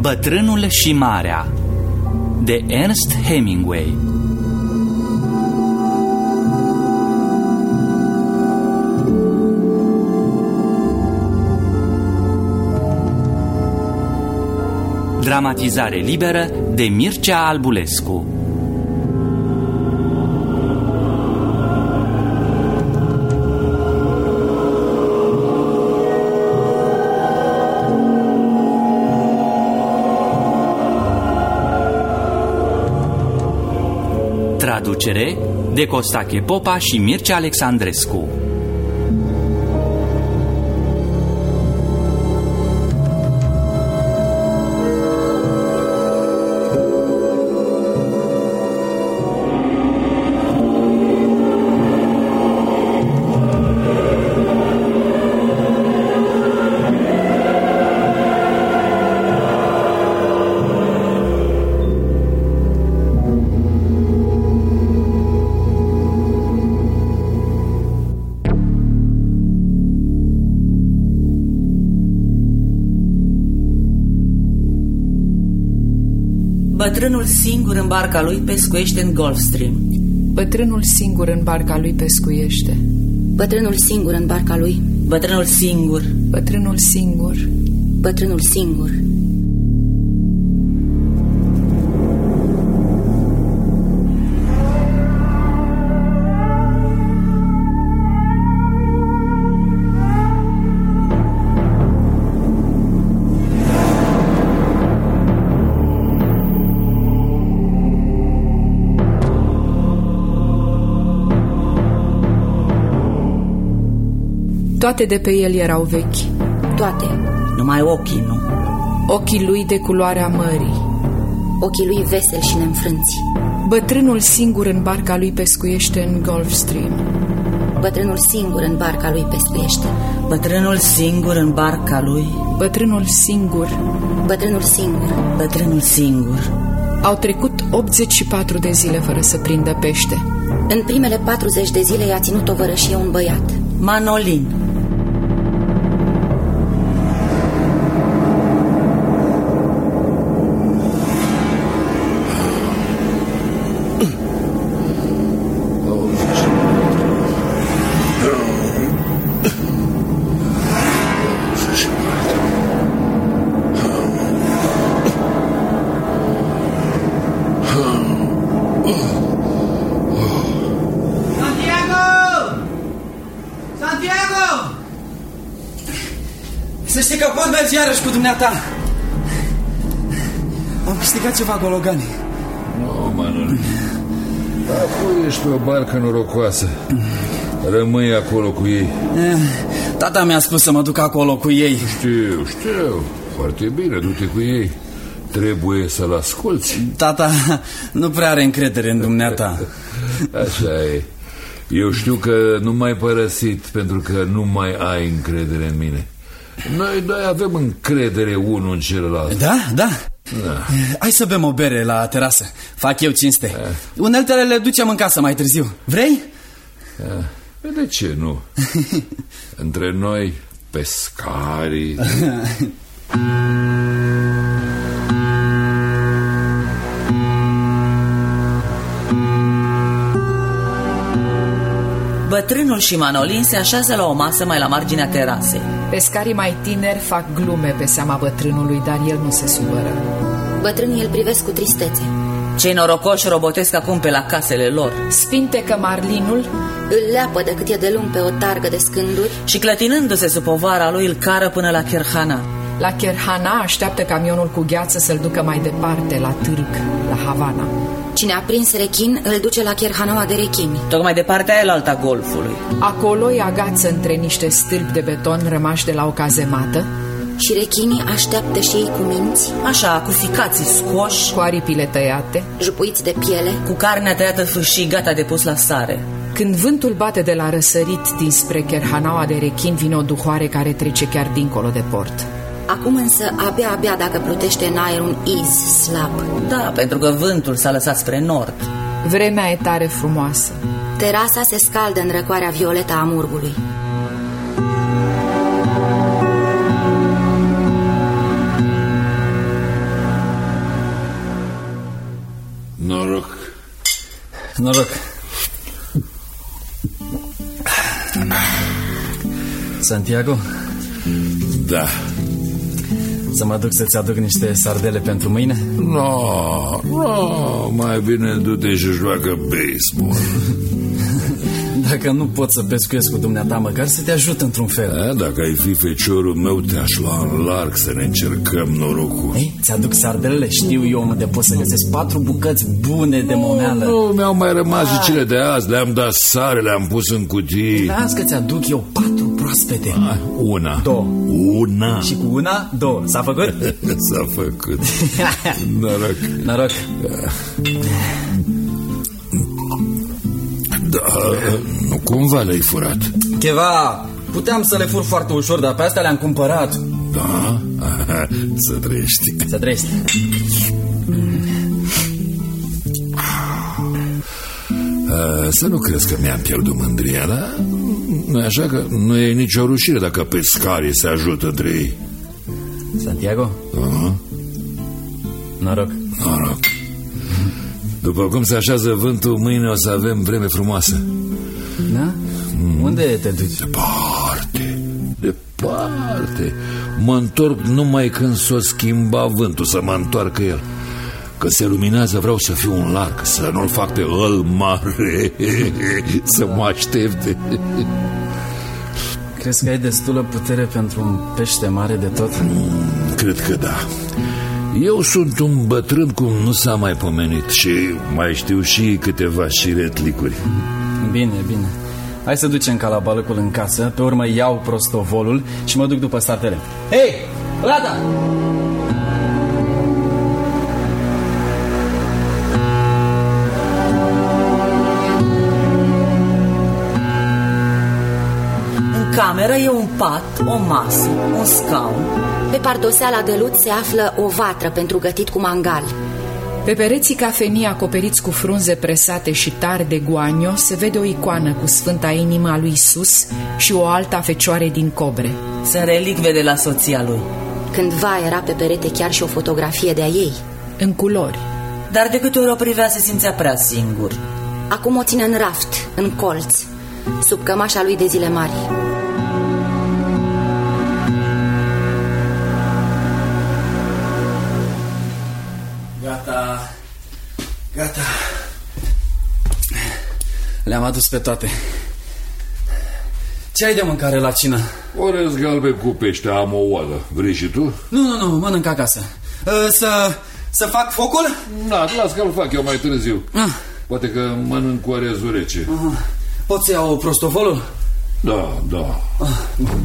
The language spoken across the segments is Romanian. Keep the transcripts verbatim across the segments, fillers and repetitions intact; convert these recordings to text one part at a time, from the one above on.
Bătrânul și Marea de Ernest Hemingway. Dramatizare liberă de Mircea Albulescu. Traducere de Costache Popa și Mircea Alexandrescu. Bătrânul singur în barca lui pescuiește în Gulf Stream. Bătrânul singur în barca lui pescuiește. Bătrânul singur în barca lui. Bătrânul singur. Bătrânul singur. Bătrânul singur. Toate de pe el erau vechi. Toate. Numai ochii, nu? Ochii lui de culoarea mării. Ochii lui veseli și neînfrânți. Bătrânul singur în barca lui pescuiește în Gulf Stream. Bătrânul singur în barca lui pescuiește. Bătrânul singur în barca lui. Bătrânul singur. Bătrânul singur. Bătrânul singur. Au trecut optzeci și patru de zile fără să prindă pește. În primele patruzeci de zile i-a ținut tovărășie un băiat. Manolin. Să știi că pot merge iarăși cu dumneata. Am câștigat ceva gologani. Nu, Manol. Apoi ești pe o barcă norocoasă. Rămâi acolo cu ei. Tata mi-a spus să mă duc acolo cu ei. Știu, știu. Foarte bine, du-te cu ei. Trebuie să-l asculți. Tata nu prea are încredere în dumneata. Așa e. Eu știu că nu m-ai părăsit pentru că nu mai ai încredere în mine. Noi doi avem încredere unul în celălalt. Da, da, da. Hai să bem o bere la terasă. Fac eu cinste. da. Uneltele le ducem în casă mai târziu. Vrei? Da. De ce nu? Între noi, pescarii. Bătrânul și Manolin se așează la o masă mai la marginea terasei. Pescarii mai tineri fac glume pe seama bătrânului, dar el nu se supără. Bătrânii îl privesc cu tristețe. Cei norocoși robotesc acum pe la casele lor. Spintecă Marlinul, îl leapă de cât e de lung pe o targă de scânduri și clătinându-se sub povara lui îl cară până la Kerhana. La Kerhana așteaptă camionul cu gheață să-l ducă mai departe, la târg, la Havana. Cine a prins rechin îl duce la Kerhanaua de rechini, tocmai de partea aia alta golfului. Acolo îi agață între niște stâlpi de beton rămași de la o cazemată. Și rechinii așteaptă și ei cu minți, așa, cu ficații scoși, cu aripile tăiate, jupuiți de piele, cu carnea tăiată fâșii gata de pus la sare. Când vântul bate de la răsărit dinspre Kerhanaua de rechin, vine o duhoare care trece chiar dincolo de port. Acum însă abia-abia dacă plutește în aer un iz slab. Da, pentru că vântul s-a lăsat spre nord. Vremea e tare frumoasă. Terasa se scaldă în răcoarea violetă a murgului. Noroc. Santiago? Da. Să mă duc să-ți aduc niște sardele pentru mâine? No, no, mai bine du-te și joacă baseball. Dacă nu pot să pescuiesc cu dumneata, măcar să te ajut într-un fel. A, dacă ai fi feciorul meu, te-aș lua în larg să ne încercăm norocul. Ei, ți-aduc sardelele, știu eu unde pot să găsesc patru bucăți bune de momeală. Nu, nu mi-au mai rămas și cele de azi. Le-am dat sare, le-am pus în cutii. Las că ți-aduc eu patru proaspete. A, una. Două. Una. Și cu una, două. S-a făcut? S-a făcut. Noroc. Noroc. Da, nu cumva le-ai furat? Cheva, puteam să le fur foarte ușor, dar pe astea le-am cumpărat. Da? Aha, să trăiești. Să trăiești. Să nu crezi că mi-am pierdut mândria, da? Nu așa că nu e nicio rușine dacă pescarii se ajută între ei. Santiago? Uh-huh. Noroc. Noroc. După cum se așează vântul, mâine o să avem vreme frumoasă. Da? Mm. Unde te duci? Departe, departe. Mă întorc numai când s-o schimba vântul, să mă întoarcă el. Că se luminează, vreau să fiu un larg, să nu-l fac pe îl mare, să mă aștepte. Crezi că ai destulă putere pentru un pește mare de tot? Mm, cred că da. Eu sunt un bătrân cum nu s-a mai pomenit și mai știu și câteva șiretlicuri. Bine, bine. Hai să ducem calabalăcul în casă, pe urmă iau prostovolul și mă duc după sartele. Hei, Lada! În cameră e un pat, o masă, un scaun. Pe pardoseala de lut se află o vatră pentru gătit cu mangal. Pe pereții cafenii acoperiți cu frunze presate și tari de guanio se vede o icoană cu Sfânta Inima lui Isus și o altă a Fecioarei din cobre. Sunt relicve de la soția lui. Cândva era pe perete chiar și o fotografie de-a ei. În culori. Dar de câte ori o privea se simțea prea singur. Acum o ține în raft, în colț, sub cămașa lui de zile mari. Gata. Gata. Le-am adus pe toate. Ce ai de mâncare la cină? Orez galben cu pește, am o oală. Vrei și tu? Nu, nu, nu, mănânc acasă. Să, să fac focul? Da, las că-l fac eu mai târziu. Ah. Poate că mănânc cu orezul rece. Aha. Poți să iau prostovolul? Da, da. Ah.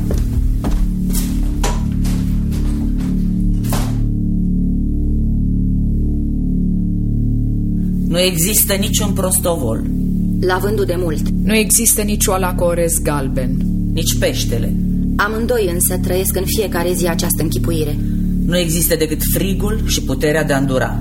Nu există niciun prostovol. La vândul de mult. Nu există nici oala cu orez galben. Nici peștele. Amândoi însă trăiesc în fiecare zi această închipuire. Nu există decât frigul și puterea de a îndura.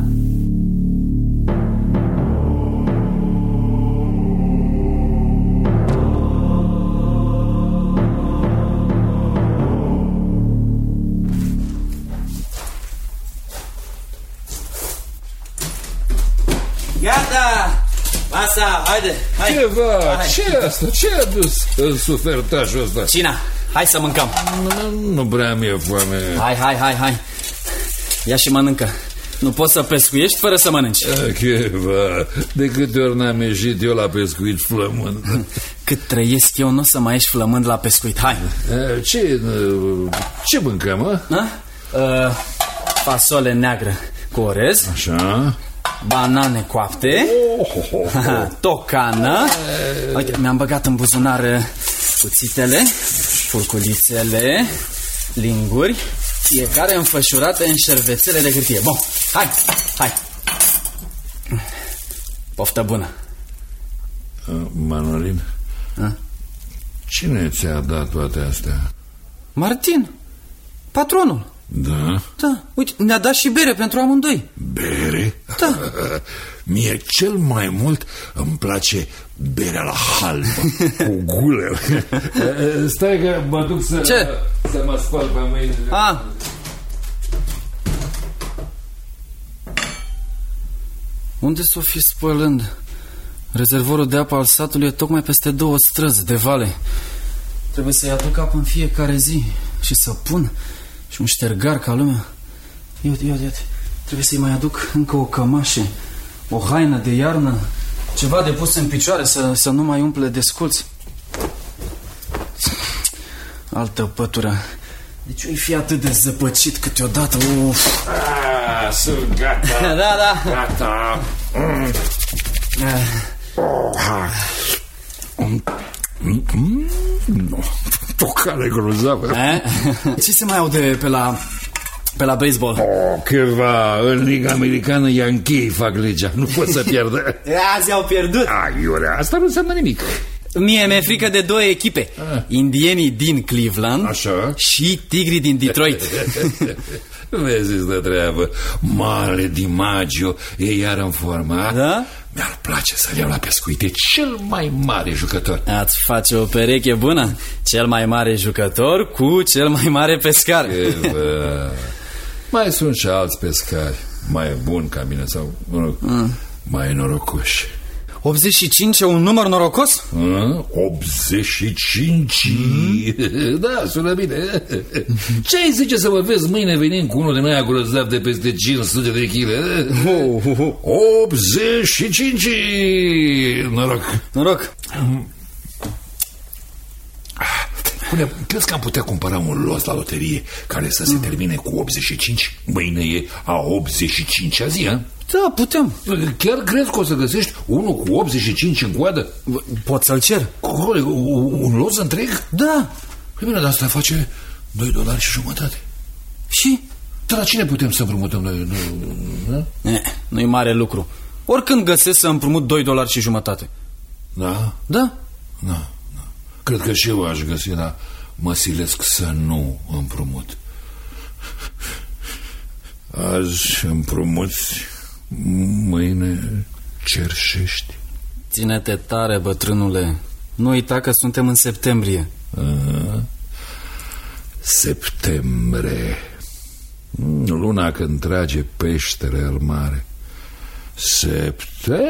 Gata! Masa, haide, hai! Ceva, hai. ce e asta? Ce a dus în sufertașul ăsta? Cina, hai să mâncăm. Nu, nu prea mi-e foame. Hai, hai, hai, hai. Ia și mănâncă. Nu poți să pescuiești fără să mănânci. Ceva, de câte ori n-am ieșit eu la pescuit flămând. Cât trăiesc eu, nu o să mai ieși flămând la pescuit. Hai. Ce, ce mâncăm, mă? Uh, fasole neagră cu orez. Așa. Banane coapte. Oh, oh, oh. Tocană. Uite, mi-am băgat în buzunar cuțitele, furculițele, linguri, fiecare înfășurată în șervețele de hârtie. Bun, hai, hai. Poftă bună. Manolin, A? cine ți-a dat toate astea? Martin, patronul. Da? Da, uite, ne-a dat și bere pentru amândoi. Bere? Da. Mie cel mai mult îmi place berea la halbă, cu guler. Stai că mă duc să, Ce? să mă spăl pe mâinile. A. Unde s-o fi spălând? Rezervorul de apă al satului e tocmai peste două străzi de vale. Trebuie să-i aduc apă în fiecare zi și să pun și un ștergar ca lumea. Iute, iute, iute. Trebuie să-i mai aduc încă o cămașă, o haină de iarnă, ceva de pus în picioare să, să nu mai umple de sculți. Altă pătură. Deci o-i fi atât de zăpăcit câteodată. Uf. Ah, sunt gata. Da, da. Gata. Mm. Mm. Mm. Tocare grozavă. Ce se mai aude pe la... pe la baseball? Oh, cârva, în Liga Americană Yankee fac legea. Nu pot să pierdă. Azi au pierdut. Aiurea, asta nu înseamnă nimic. Mie mi-e frică de două echipe. ah. Indienii din Cleveland. Așa. Și tigrii din Detroit. Vezi de treabă. Mare DiMaggio e iar în formă. Da? Mi-ar place să-l iau la pescuit. E cel mai mare jucător. Ați face o pereche bună. Cel mai mare jucător cu cel mai mare pescar. Mai sunt și alți pescari mai buni ca mine sau, mă rog, mm. mai norocoși. optzeci și cinci e un număr norocos? A, optzeci și cinci. Mm. Da, sună bine. Ce ai zice să mă vezi mâine venind cu unul din aia grozav de peste cinci sute de chile? oh, oh, oh. optzeci și cinci. Noroc. Noroc. Pune, crezi că am putea cumpăra un lot la loterie care să se termine cu optzeci și cinci? Mâine e a optzeci și cincea zi, a? Da, putem. Chiar crezi că o să găsești unul cu optzeci și cinci în coadă? Pot să-l cer. Un lot întreg? Da. Păi bine, dar asta face doi dolari și jumătate. Și? Dar la cine putem să împrumutăm noi? Nu, nu-i mare lucru. Oricând găsesc să împrumut doi dolari și jumătate. Da? Da. Da. Cred că și eu aș găsi, dar mă silesc să nu împrumut. Azi împrumuți, mâine cerșești. Ține-te tare, bătrânule. Nu uita că suntem în septembrie. Aha. Septembrie. Luna când trage peștere al mare. Septembrie,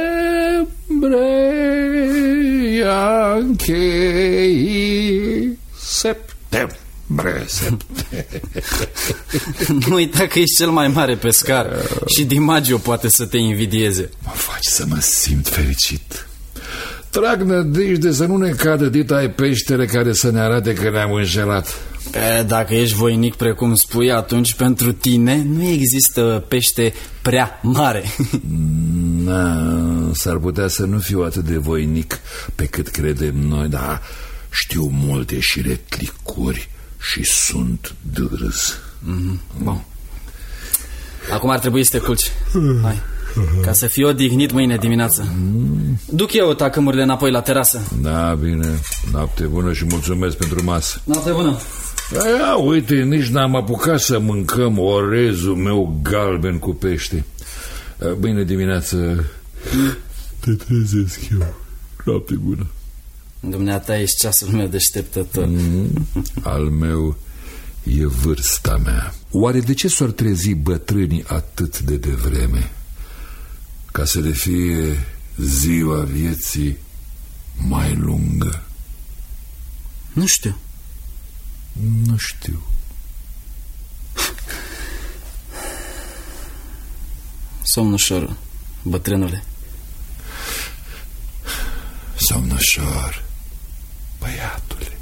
Yankee. Septembrie, septembrie. Nu uita că ești cel mai mare pescar. Și DiMaggio poate să te invidieze. Mă faci să mă simt fericit. Trag nădejde să nu ne cadă dita ai peștere care să ne arate că ne-am înșelat. E, dacă ești voinic precum spui, atunci pentru tine nu există pește prea mare. Na, s-ar putea să nu fiu atât de voinic pe cât credem noi, dar știu multe și retlicuri și sunt dârz. Mm-hmm. Bun. Acum ar trebui să te culci. Hai, ca să fii odihnit mâine dimineață. Duc eu tacâmurile înapoi la terasă. Da, bine. Noapte bună și mulțumesc pentru masă. Noapte bună. Aia, uite, nici n-am apucat să mâncăm orezul meu galben cu pește. Mâine dimineață te trezesc eu. Noapte bună. Dumneata ești ceasul meu deșteptător. Mm, al meu e vârsta mea. Oare de ce s-or trezi bătrânii atât de devreme? Ca să le fie ziua vieții mai lungă? Nu știu. Nu știu. Somn ușor, bătrânule. Somn ușor, băiatule.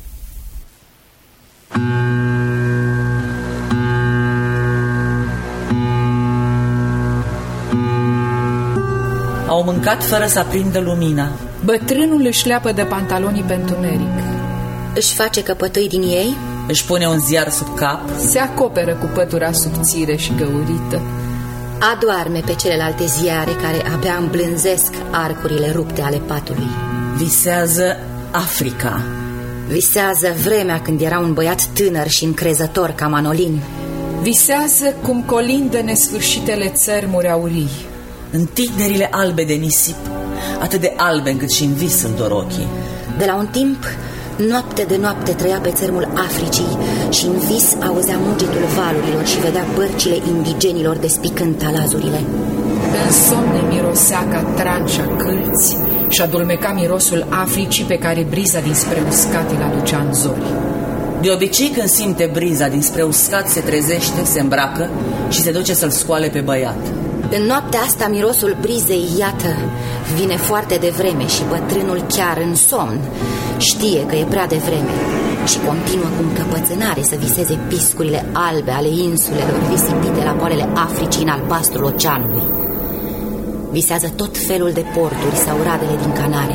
Au mâncat fără să aprindă lumina. Bătrânul își leapă de pantalonii pe întuneric. Își face căpătâi din ei. Își pune un ziar sub cap. Se acoperă cu pătura subțire și găurită. Adoarme pe celelalte ziare care abia îmblânzesc arcurile rupte ale patului. Visează Africa. Visează vremea când era un băiat tânăr și încrezător ca Manolin. Visează cum colindă nesfârșitele țărmuri aurii. În tinerile albe de nisip, atât de albe încât și în vis îl dor ochii. De la un timp, noapte de noapte trăia pe țărmul Africii și în vis auzea mugitul valurilor și vedea bărcile indigenilor despicând talazurile. În somne mirosea ca trancea câlți și adulmeca mirosul Africii pe care briza dinspre uscat îl aducea în zori. De obicei, când simte briza dinspre uscat, se trezește, se îmbracă și se duce să-l scoale pe băiat. În noaptea asta, mirosul brizei, iată, vine foarte devreme și bătrânul chiar în somn știe că e prea devreme și continuă cu încăpățânare să viseze piscurile albe ale insulelor risipite la poalele Africii în albastrul oceanului. Visează tot felul de porturi sau radele din Canare.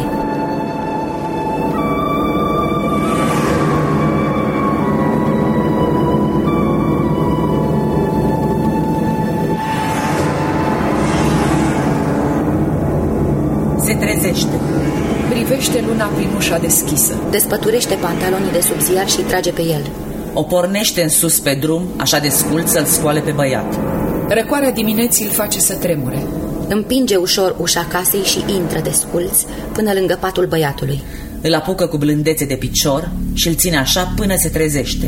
Se trezește. Privește luna prin ușa deschisă. Despăturește pantalonii de sub ziar și trage pe el. O pornește în sus pe drum, așa de scult, să-l scoale pe băiat. Răcoarea dimineții îl face să tremure. Împinge ușor ușa casei și intră de sculți până lângă patul băiatului. Îl apucă cu blândețe de picior și îl ține așa până se trezește.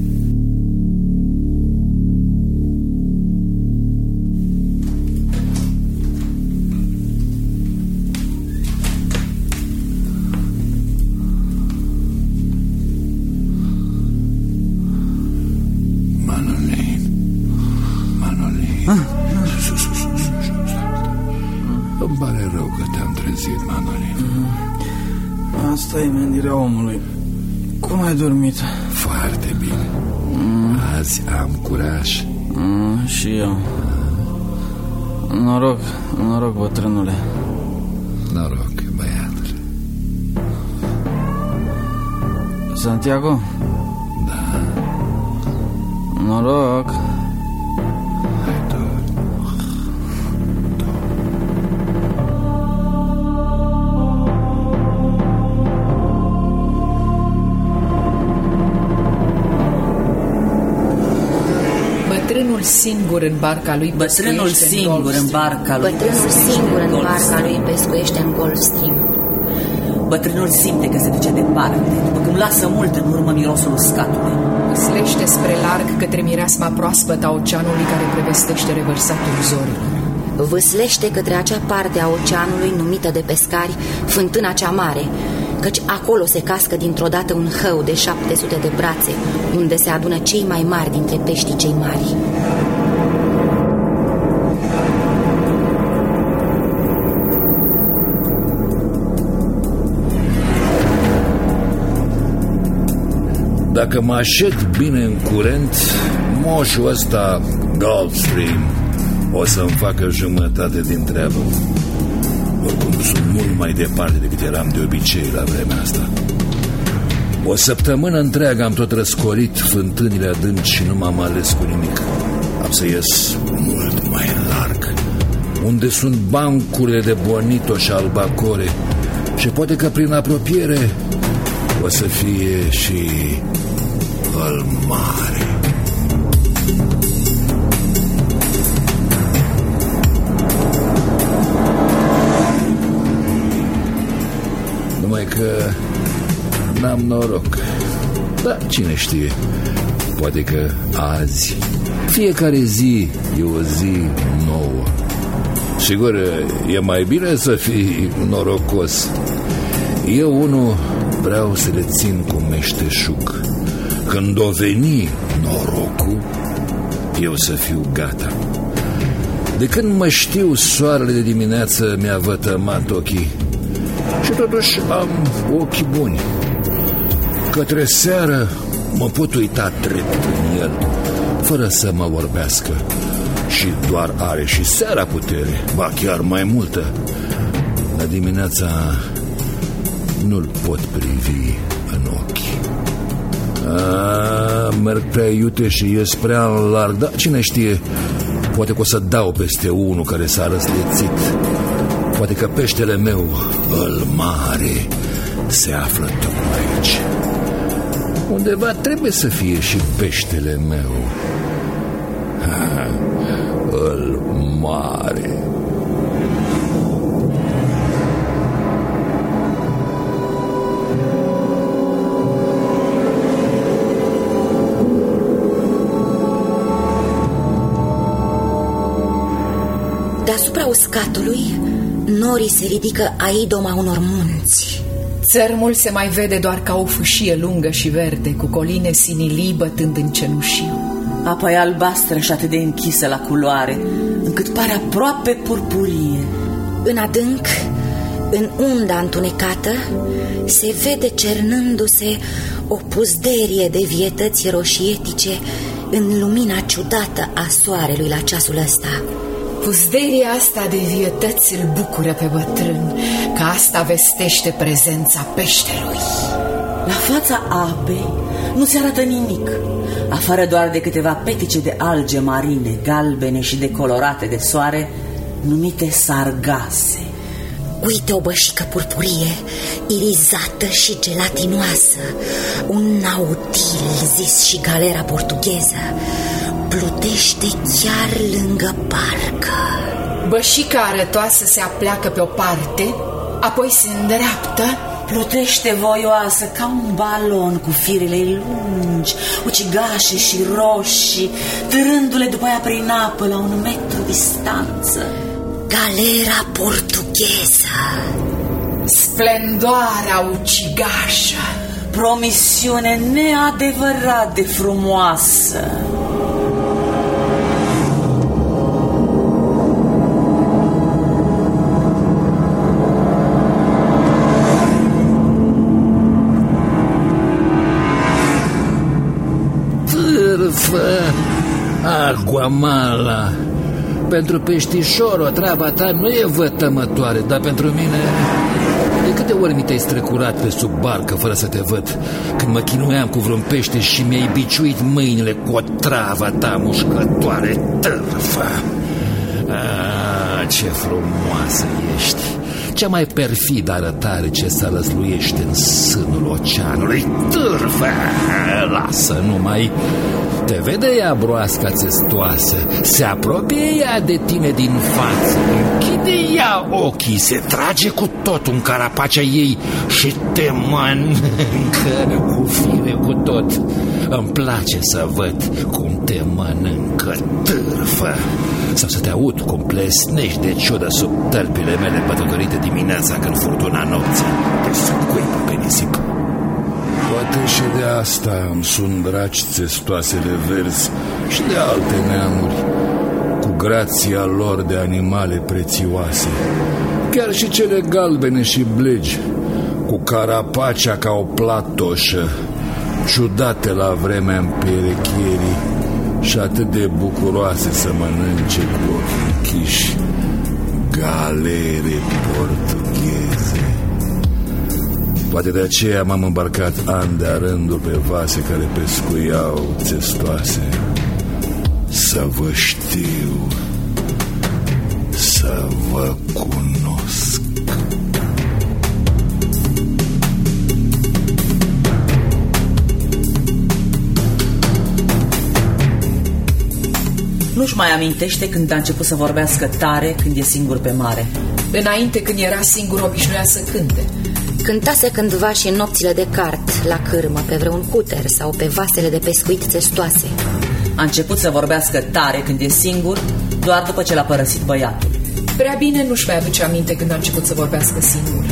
Îmi pare rău că te-am trezit, Manolin. Mm. Asta e menirea omului. Cum ai dormit? Foarte bine. mm. Azi am curaj. mm, Și eu. Noroc, noroc, bătrânule. Noroc, băiatule. Santiago? Da. Noroc. Bătrânul singur în barca lui Bătrânul singur în barca lui Bătrânul singur în barca lui pescuiește în Gulf Stream. Bătrânul simte că se duce departe, după cum lasă mult în urmă mirosul uscatului. Vâslește spre larg către mireasma proaspătă a oceanului care prevestește revărsatul zorilor. Vâslește către acea parte a oceanului numită de pescari Fântâna cea Mare, căci acolo se cască dintr-o dată un hău de șapte sute de brațe, unde se adună cei mai mari dintre peștii cei mari. Dacă mă așez bine în curent, moșul ăsta, Gulfstream, o să-mi facă jumătate din treabă. Oricum sunt mult mai departe decât eram de obicei la vremea asta. O săptămână întreagă am tot răscorit fântânile adânci și nu m-am ales cu nimic. Am să ies mult mai larg, unde sunt bancurile de bonito și albacore, și poate că prin apropiere o să fie și al mare. Numai că n-am noroc. Da, cine știe, poate că azi, fiecare zi e o zi nouă. Sigur, e mai bine să fii norocos. Eu, unul, vreau să le țin cu meșteșug. Când o veni norocul, eu să fiu gata. De când mă știu, soarele de dimineață mi-a vătămat ochii. Și totuși am ochii buni. Către seară mă pot uita drept în el, fără să mă vorbească. Și doar are și seara putere, ba chiar mai multă. La dimineața nu-l pot privi în ochi. A, merg prea iute și ies prea în larg. Dar cine știe, poate că o să dau peste unul care s-a răslețit. Poate că peștele meu, îl mare, se află tocmai aici. Undeva trebuie să fie și peștele meu. Ha, îl mare. Deasupra uscatului Norii se ridică a idoma unor munți. Țărmul se mai vede doar ca o fâșie lungă și verde, cu coline sinilii bătând în cenușiu. Apa e albastră și atât de închisă la culoare, încât pare aproape purpurie. În adânc, în unda întunecată, se vede cernându-se o puzderie de vietăți roșietice în lumina ciudată a soarelui la ceasul ăsta. Puzderia asta de vietăți îl bucură pe bătrân, că asta vestește prezența peșterului. La fața apei nu se arată nimic, afară doar de câteva petice de alge marine, galbene și decolorate de soare, numite sargase. Uite o bășică purpurie, irizată și gelatinoasă, un nautil zis și galera portugheză, plutește chiar lângă barcă. Bășica arătoasă se apleacă pe o parte, apoi se îndreaptă. Plutește voioasă ca un balon cu firele lungi, ucigașe și roșii, târându-le după ea prin apă la un metru distanță. Galera portugheză, splendoarea ucigașă, promisiune neadevărat de frumoasă. Târfă, aguamala. Pentru peștișorul, treaba ta nu e vătămătoare, dar pentru mine... De câte ori mi te-ai strecurat pe sub barcă fără să te văd, când mă chinuiam cu vreun pește și mi-ai biciuit mâinile cu o travă ta mușcătoare, târfă. Ah, ce frumoasă ești! Cea mai perfidă arătare ce se lăsluiește în sânul oceanului, târfă! Lasă numai... Te vede ea broasca țestoasă, se apropie ea de tine din față, închide ea ochii, se trage cu tot în carapacea ei și te mănâncă cu fire cu tot. Îmi place să văd cum te mănâncă, târfă, sau să te aud cum plesnești de ciudă sub tălpile mele bătătorite dimineața când furtuna nopții te scuipă pe nisip. Poate și de asta îmi sunt draci țestoasele verzi și de alte neamuri, cu grația lor de animale prețioase, chiar și cele galbene și blegi, cu carapacea ca o platoșă, ciudate la vremea împerechierii și atât de bucuroase să mănânce cu ochii închiși, galere portugheze. Poate de aceea m-am îmbarcat ani de-a rândul pe vase care pescuiau țestoase. Să vă știu, să vă cunosc. Nu-și mai amintește când a început să vorbească tare când e singur pe mare. Înainte, când era singur, obișnuia să cânte. Cântase cândva și în nopțile de cart, la cârmă, pe vreun cuter sau pe vasele de pescuit țestoase. A început să vorbească tare când e singur, doar după ce l-a părăsit băiatul. Prea bine nu-și mai aduce aminte când a început să vorbească singur.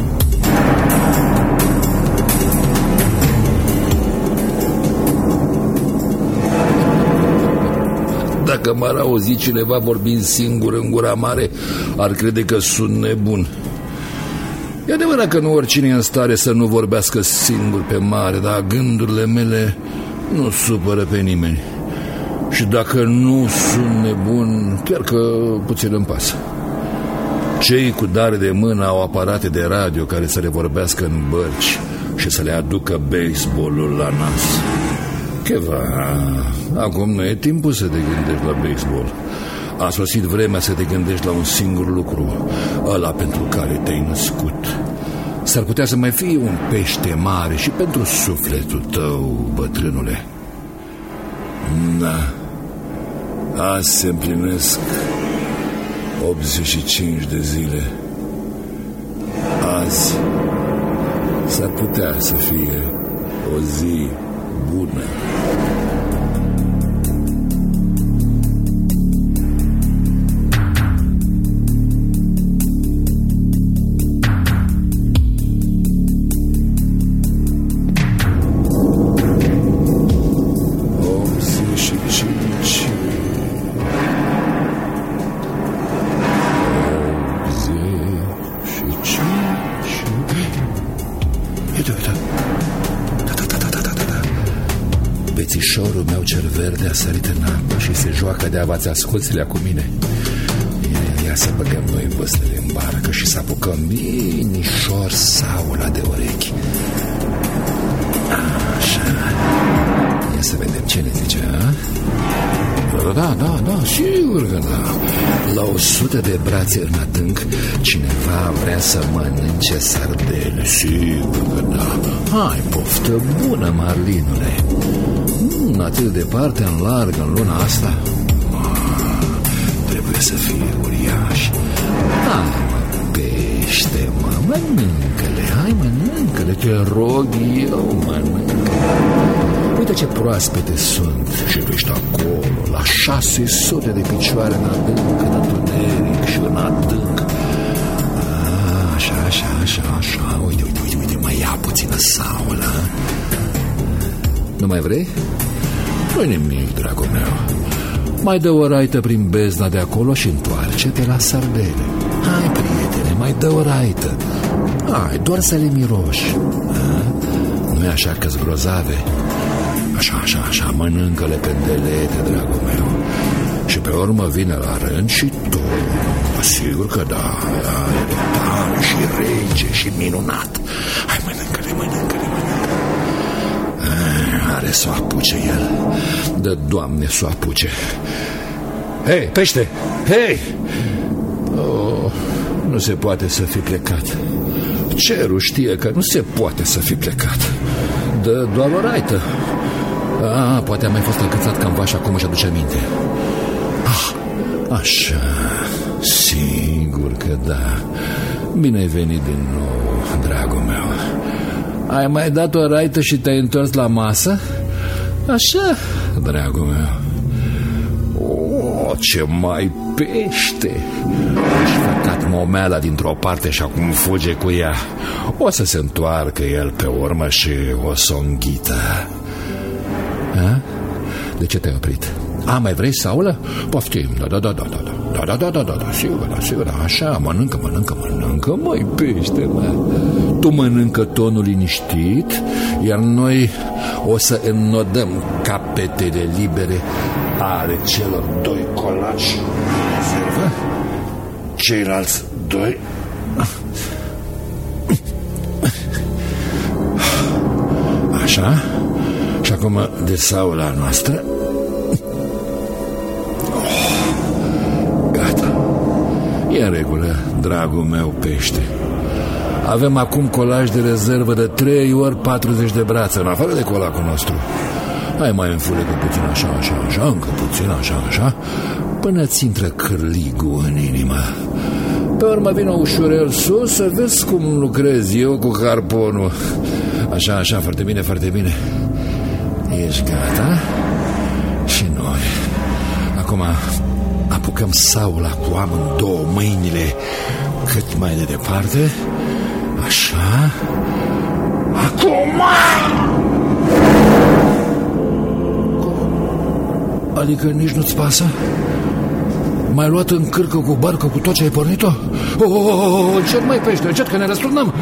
Dacă m-ar auzi cineva vorbind singur în gura mare, ar crede că sunt nebun. E adevărat că nu oricine e în stare să nu vorbească singur pe mare, dar gândurile mele nu supără pe nimeni. Și dacă nu sunt nebun, chiar că puțin îmi pasă. Cei cu dare de mână au aparate de radio care să le vorbească în bărci și să le aducă baseballul la nas. Cheva, acum nu e timpul să te gândești la baseball. A sosit vremea să te gândești la un singur lucru, ăla pentru care te-ai născut. S-ar putea să mai fie un pește mare și pentru sufletul tău, bătrânule. Da, azi se împlinesc optzeci și cinci de zile. Azi s-ar putea să fie o zi bună. Peștișorul meu cel verde a sărit în apă și se joacă de avați asculțilea cu mine. Ia, ia să băgăm noi văstele în barcă și să apucăm binișor saula de urechi. Așa. Ia să vedem ce ne zice, a? Da, da, da, sigur că da. La o sută de brațe în adânc, cineva vrea să mănânce sardele. Sigur că da. Hai, poftă bună, Marlinule. mm, Atât de departe, în larg, în luna asta. ah, Trebuie să fie uriaș. Hai, mă, pește, mă, mănâncă-le. Hai, mănâncă-le, te rog eu, mănâncă-le. Uite ce proaspete sunt. Și tu ești acolo, la șase sute de picioare în adânc, în întuneric și în adânc. A, așa, așa, așa, așa. Uite, uite, uite, uite, mai ia puțină saulă. Nu mai vrei? Nu-i nimic, dragul meu. Mai dă o raită prin bezna de acolo și întoarce-te la sardele. Hai, prietene, mai dă o raită. Hai, doar să le miroși. Nu-i așa că-s grozave? Așa, așa, așa, mănâncă-le pendelete, dragul meu. Și pe urmă vine la rând și tu. Sigur că da, e de tare și rece și minunat. Hai, mănâncă-le, mănâncă-le, mănâncă-le. Are să o apuce el. Dă, Doamne, să o apuce. Hei, pește, hei! Oh, nu se poate să fi plecat. Cerul știe că nu se poate să fi plecat. Dă doar o raită. Ah, poate a mai fost încățat cândva și acum își aduce aminte. Ah, așa, sigur că da. Bine ai venit din nou, dragul meu. Ai mai dat o raită și te-ai întors la masă? Așa, dragul meu. Oh, ce mai pește! Și făcat momeala dintr-o parte și acum fuge cu ea. O să se întoarcă el pe urmă și o să o înghită. A? De ce te-ai oprit? A, mai vrei saulă? Poftim, da, da, da, da, da, da, da, da, da, da, da, sigur, da, sigur, da, așa, mănâncă, mănâncă, mănâncă, măi, pește, mă. Tu mănâncă tonul liniștit, iar noi o să înnodăm capetele libere ale celor doi colaci. Observă? Ceilalți doi... Așa? Și acum de saula noastră. Oh, gata. E în regulă, dragul meu pește. Avem acum colaj de rezervă de trei ori patruzeci de brațe, în afară de colacul nostru. Hai, mai înfulecă puțin așa, așa, așa, încă puțin așa, așa, până ți intră cârligul în inimă. Pe urmă vină ușurel sus să vezi cum lucrez eu cu harponul. Așa, așa, foarte bine, foarte bine. Ești gata? Și noi. Acum apucăm saula cu amândouă mâinile cât mai de departe. Așa. Acum! Adică nici nu-ți pasă? M-ai luat în cârcă cu barcă cu tot ce ai pornit-o? Oh, oh, oh, oh, încet, mai pește, încet, că ne răsturnăm.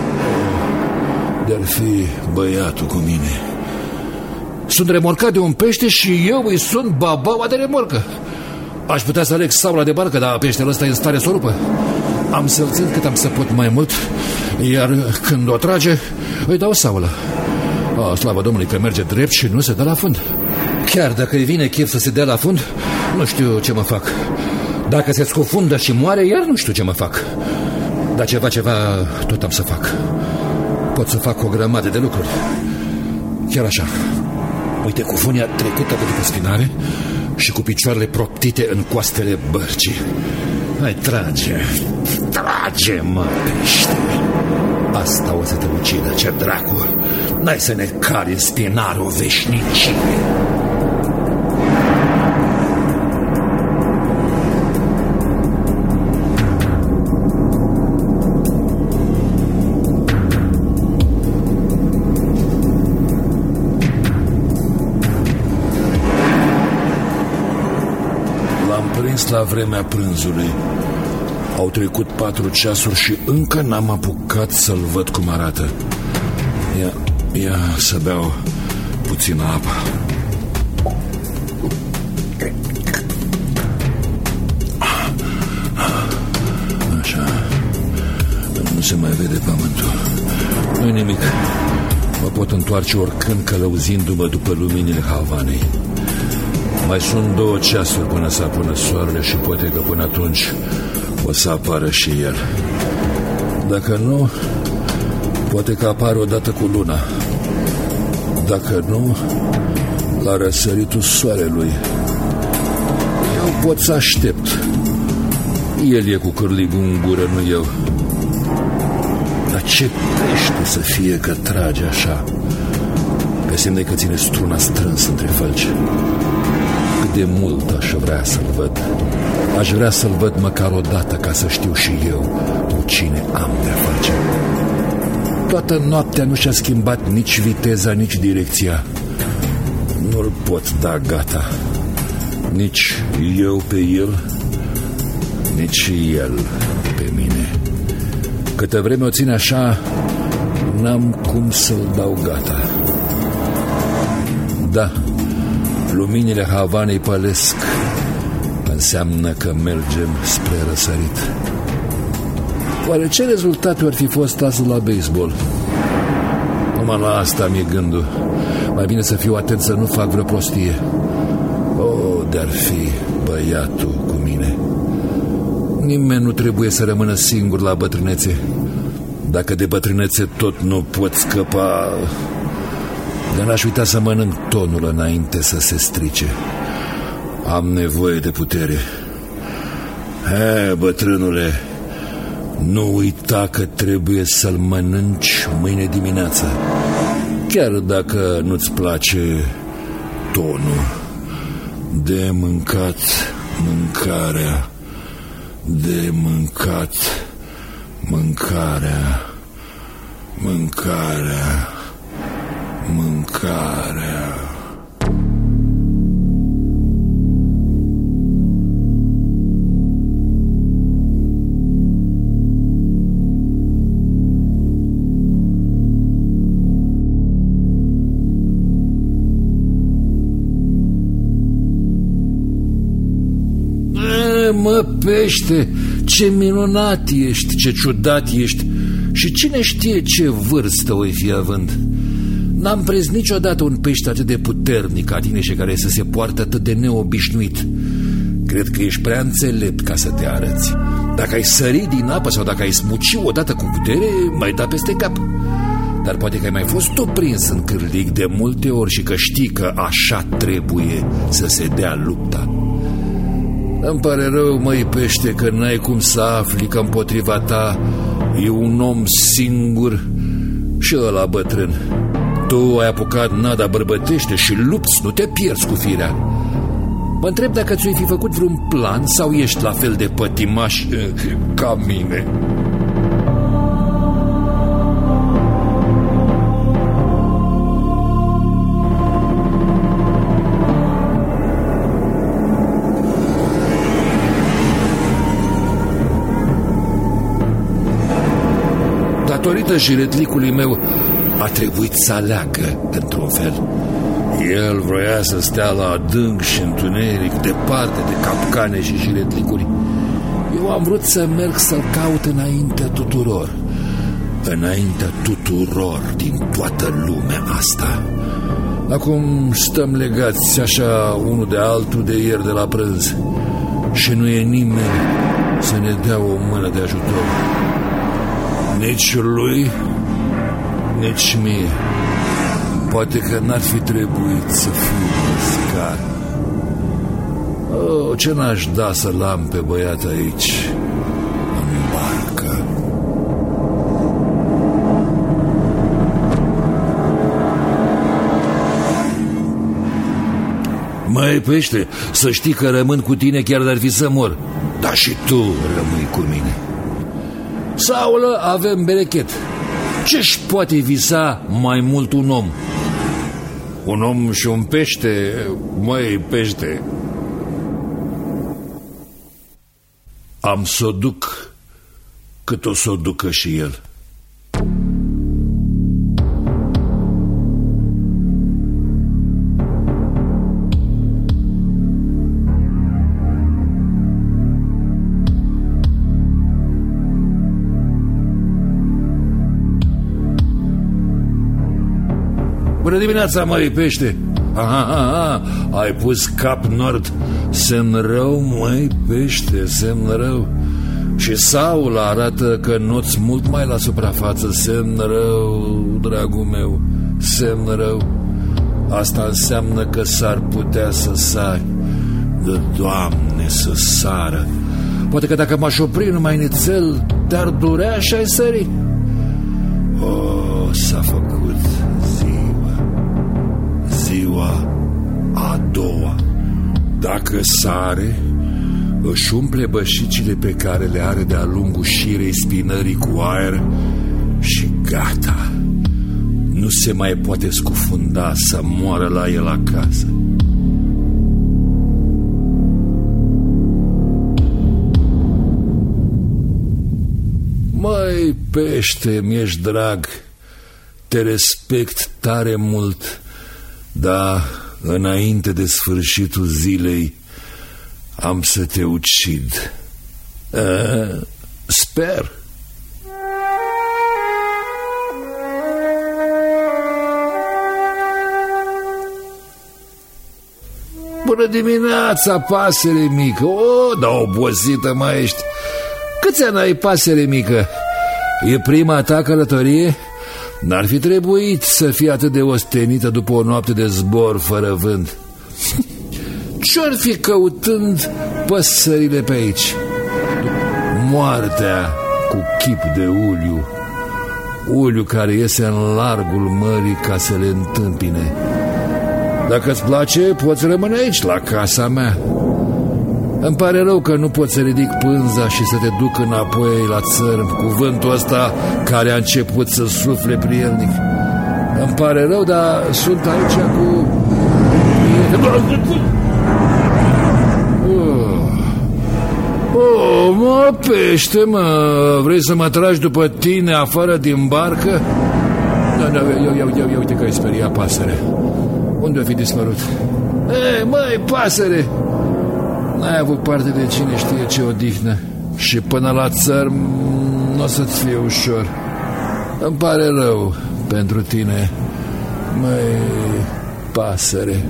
De-ar fi băiatul cu mine. Sunt remorcat de un pește și eu îi sunt babaua de remorcă. Aș putea să aleg saula de barcă, dar peștele ăsta e în stare să o rupă. Am să-l țin cât am să pot mai mult, iar când o trage, îi dau saulă. Oh, slavă Domnului că merge drept și nu se dă la fund. Chiar dacă îi vine chef să se dea la fund, nu știu ce mă fac. Dacă se scufundă și moare, iar nu știu ce mă fac. Dar ceva, ceva tot am să fac. Pot să fac o grămadă de lucruri. Chiar așa. Uite, cu funia trecută pe după spinare și cu picioarele proptite în coastele bărcii. Hai, trage. Trage, mă, pește. Asta o să te ucidă, ce dracu. N-ai să ne cari în spinar o veșnicie. La vremea prânzului. Au trecut patru ceasuri și încă n-am apucat să-l văd cum arată. Ia, ia să beau puțină apă. se mai vede pământul. Nu-i nimic. Mă pot întoarce oricând călăuzindu-mă după luminile Havanei. Mai sunt două ceasuri până să apună soarele și poate că până atunci o să apară și el. Dacă nu, poate că apare odată cu luna. Dacă nu, la răsăritul soarelui. Eu pot să aștept. El e cu cârligul în gură, nu eu. Dar ce pește să fie că trage așa, pe semne că ține struna strâns între fălci. Cât de mult aș vrea să-l văd. Aș vrea să-l văd măcar o dată, ca să știu și eu cu cine am de-a face. Toată noaptea nu și-a schimbat nici viteza, nici direcția. Nu-l pot da gata. Nici eu pe el, nici el pe mine. Câtă vreme o ține așa, n-am cum să-l dau gata. Da, luminile Havanei pălesc. Înseamnă că mergem spre răsărit. Oare ce rezultate ar fi fost azi la baseball? Numai la asta mi-e gândul. Mai bine să fiu atent să nu fac vreo prostie. Oh, de-ar fi băiatul cu mine. Nimeni nu trebuie să rămână singur la bătrânețe. Dacă de bătrânețe tot nu pot scăpa, dar n-aș uita să mănânc tonul înainte să se strice. Am nevoie de putere. He, bătrânule, nu uita că trebuie să-l mănânci mâine dimineață, chiar dacă nu-ți place tonul. De mâncat mâncarea, de mâncat mâncarea, mâncarea, mâncarea. Mă, pește, ce minunat ești, ce ciudat ești. Și cine știe ce vârstă o fi având. N-am prins niciodată un pește atât de puternic ca tine și care să se poartă atât de neobișnuit. Cred că ești prea înțelept ca să te arăți. Dacă ai sări din apă sau dacă ai smuci odată cu putere, mai da peste cap. Dar poate că ai mai fost tu prins în cârlig de multe ori și că știi că așa trebuie să se dea lupta. Îmi pare rău, măi pește, că n-ai cum să afli că împotriva ta e un om singur și ăla bătrân. Tu ai apucat nada bărbătește și lupți, nu te pierzi cu firea. Mă întreb dacă ți-ai fi făcut vreun plan sau ești la fel de pătimaș ca mine. Datorită jiretlicului meu a trebuit să aleagă într-un fel. El vroia să stea la adânc și întuneric, departe de capcane și jiretlicuri. Eu am vrut să merg să-l caut înaintea tuturor, înaintea tuturor din toată lumea asta. Acum stăm legați așa unul de altul de ieri de la prânz și nu e nimeni să ne dea o mână de ajutor. Nici lui, nici mie. Poate că n-ar fi trebuit să fiu pescar. Oh, ce n-aș da să-l am pe băiat aici, în barcă. Măi pește, să știi că rămân cu tine chiar de-ar fi să mor. Dar și tu rămâi cu mine. Saulă, avem berechet. Ce-și poate visa mai mult un om? Un om și un pește, măi pește. Am să o duc cât o să o ducă și el. Bună dimineața, măi pește. Aha, aha, ai pus cap nord. Semn rău, măi pește, semn rău. Și Saul arată că noți mult mai la suprafață. Semn rău, dragul meu, semn rău. Asta înseamnă că s-ar putea să sari. De Doamne, să sară. Poate că dacă m-aș opri numai nițel, te-ar durea și ai sări. Oh, s-a făcut ziua. Ziua a doua. Dacă sare, își umple bășicile pe care le are de-a lungul șirei spinării cu aer și gata. Nu se mai poate scufunda să moară la el acasă. Măi pește, mi-ești drag, te respect tare mult, dar înainte de sfârșitul zilei am să te ucid. A, sper. Bună dimineața, pasăre mică. O, da, obosită mai ești. Câți ani ai, pasăre mică? E prima ta călătorie? N-ar fi trebuit să fii atât de ostenită după o noapte de zbor fără vânt. Ce-or fi căutând păsările pe aici? Moartea cu chip de uliu. Uliu care iese în largul mării ca să le întâmpine. Dacă îți place, poți rămâne aici, la casa mea. Îmi pare rău că nu pot să ridic pânza și să te duc înapoi la țărm cu vântul ăsta care a început să sufle prielnic. Îmi pare rău, dar sunt aici cu... Oh, oh mă, pește, mă, vrei să mă tragi după tine afară din barcă? Da, da, ia, ia, ia, ia uite că ai speriat, pasăre. Unde-o fi dispărut? Ei, măi, pasăre! N-ai avut parte de cine știe ce odihnă. Și până la țărm n-o să-ți fie ușor. Îmi pare rău pentru tine, măi, pasăre.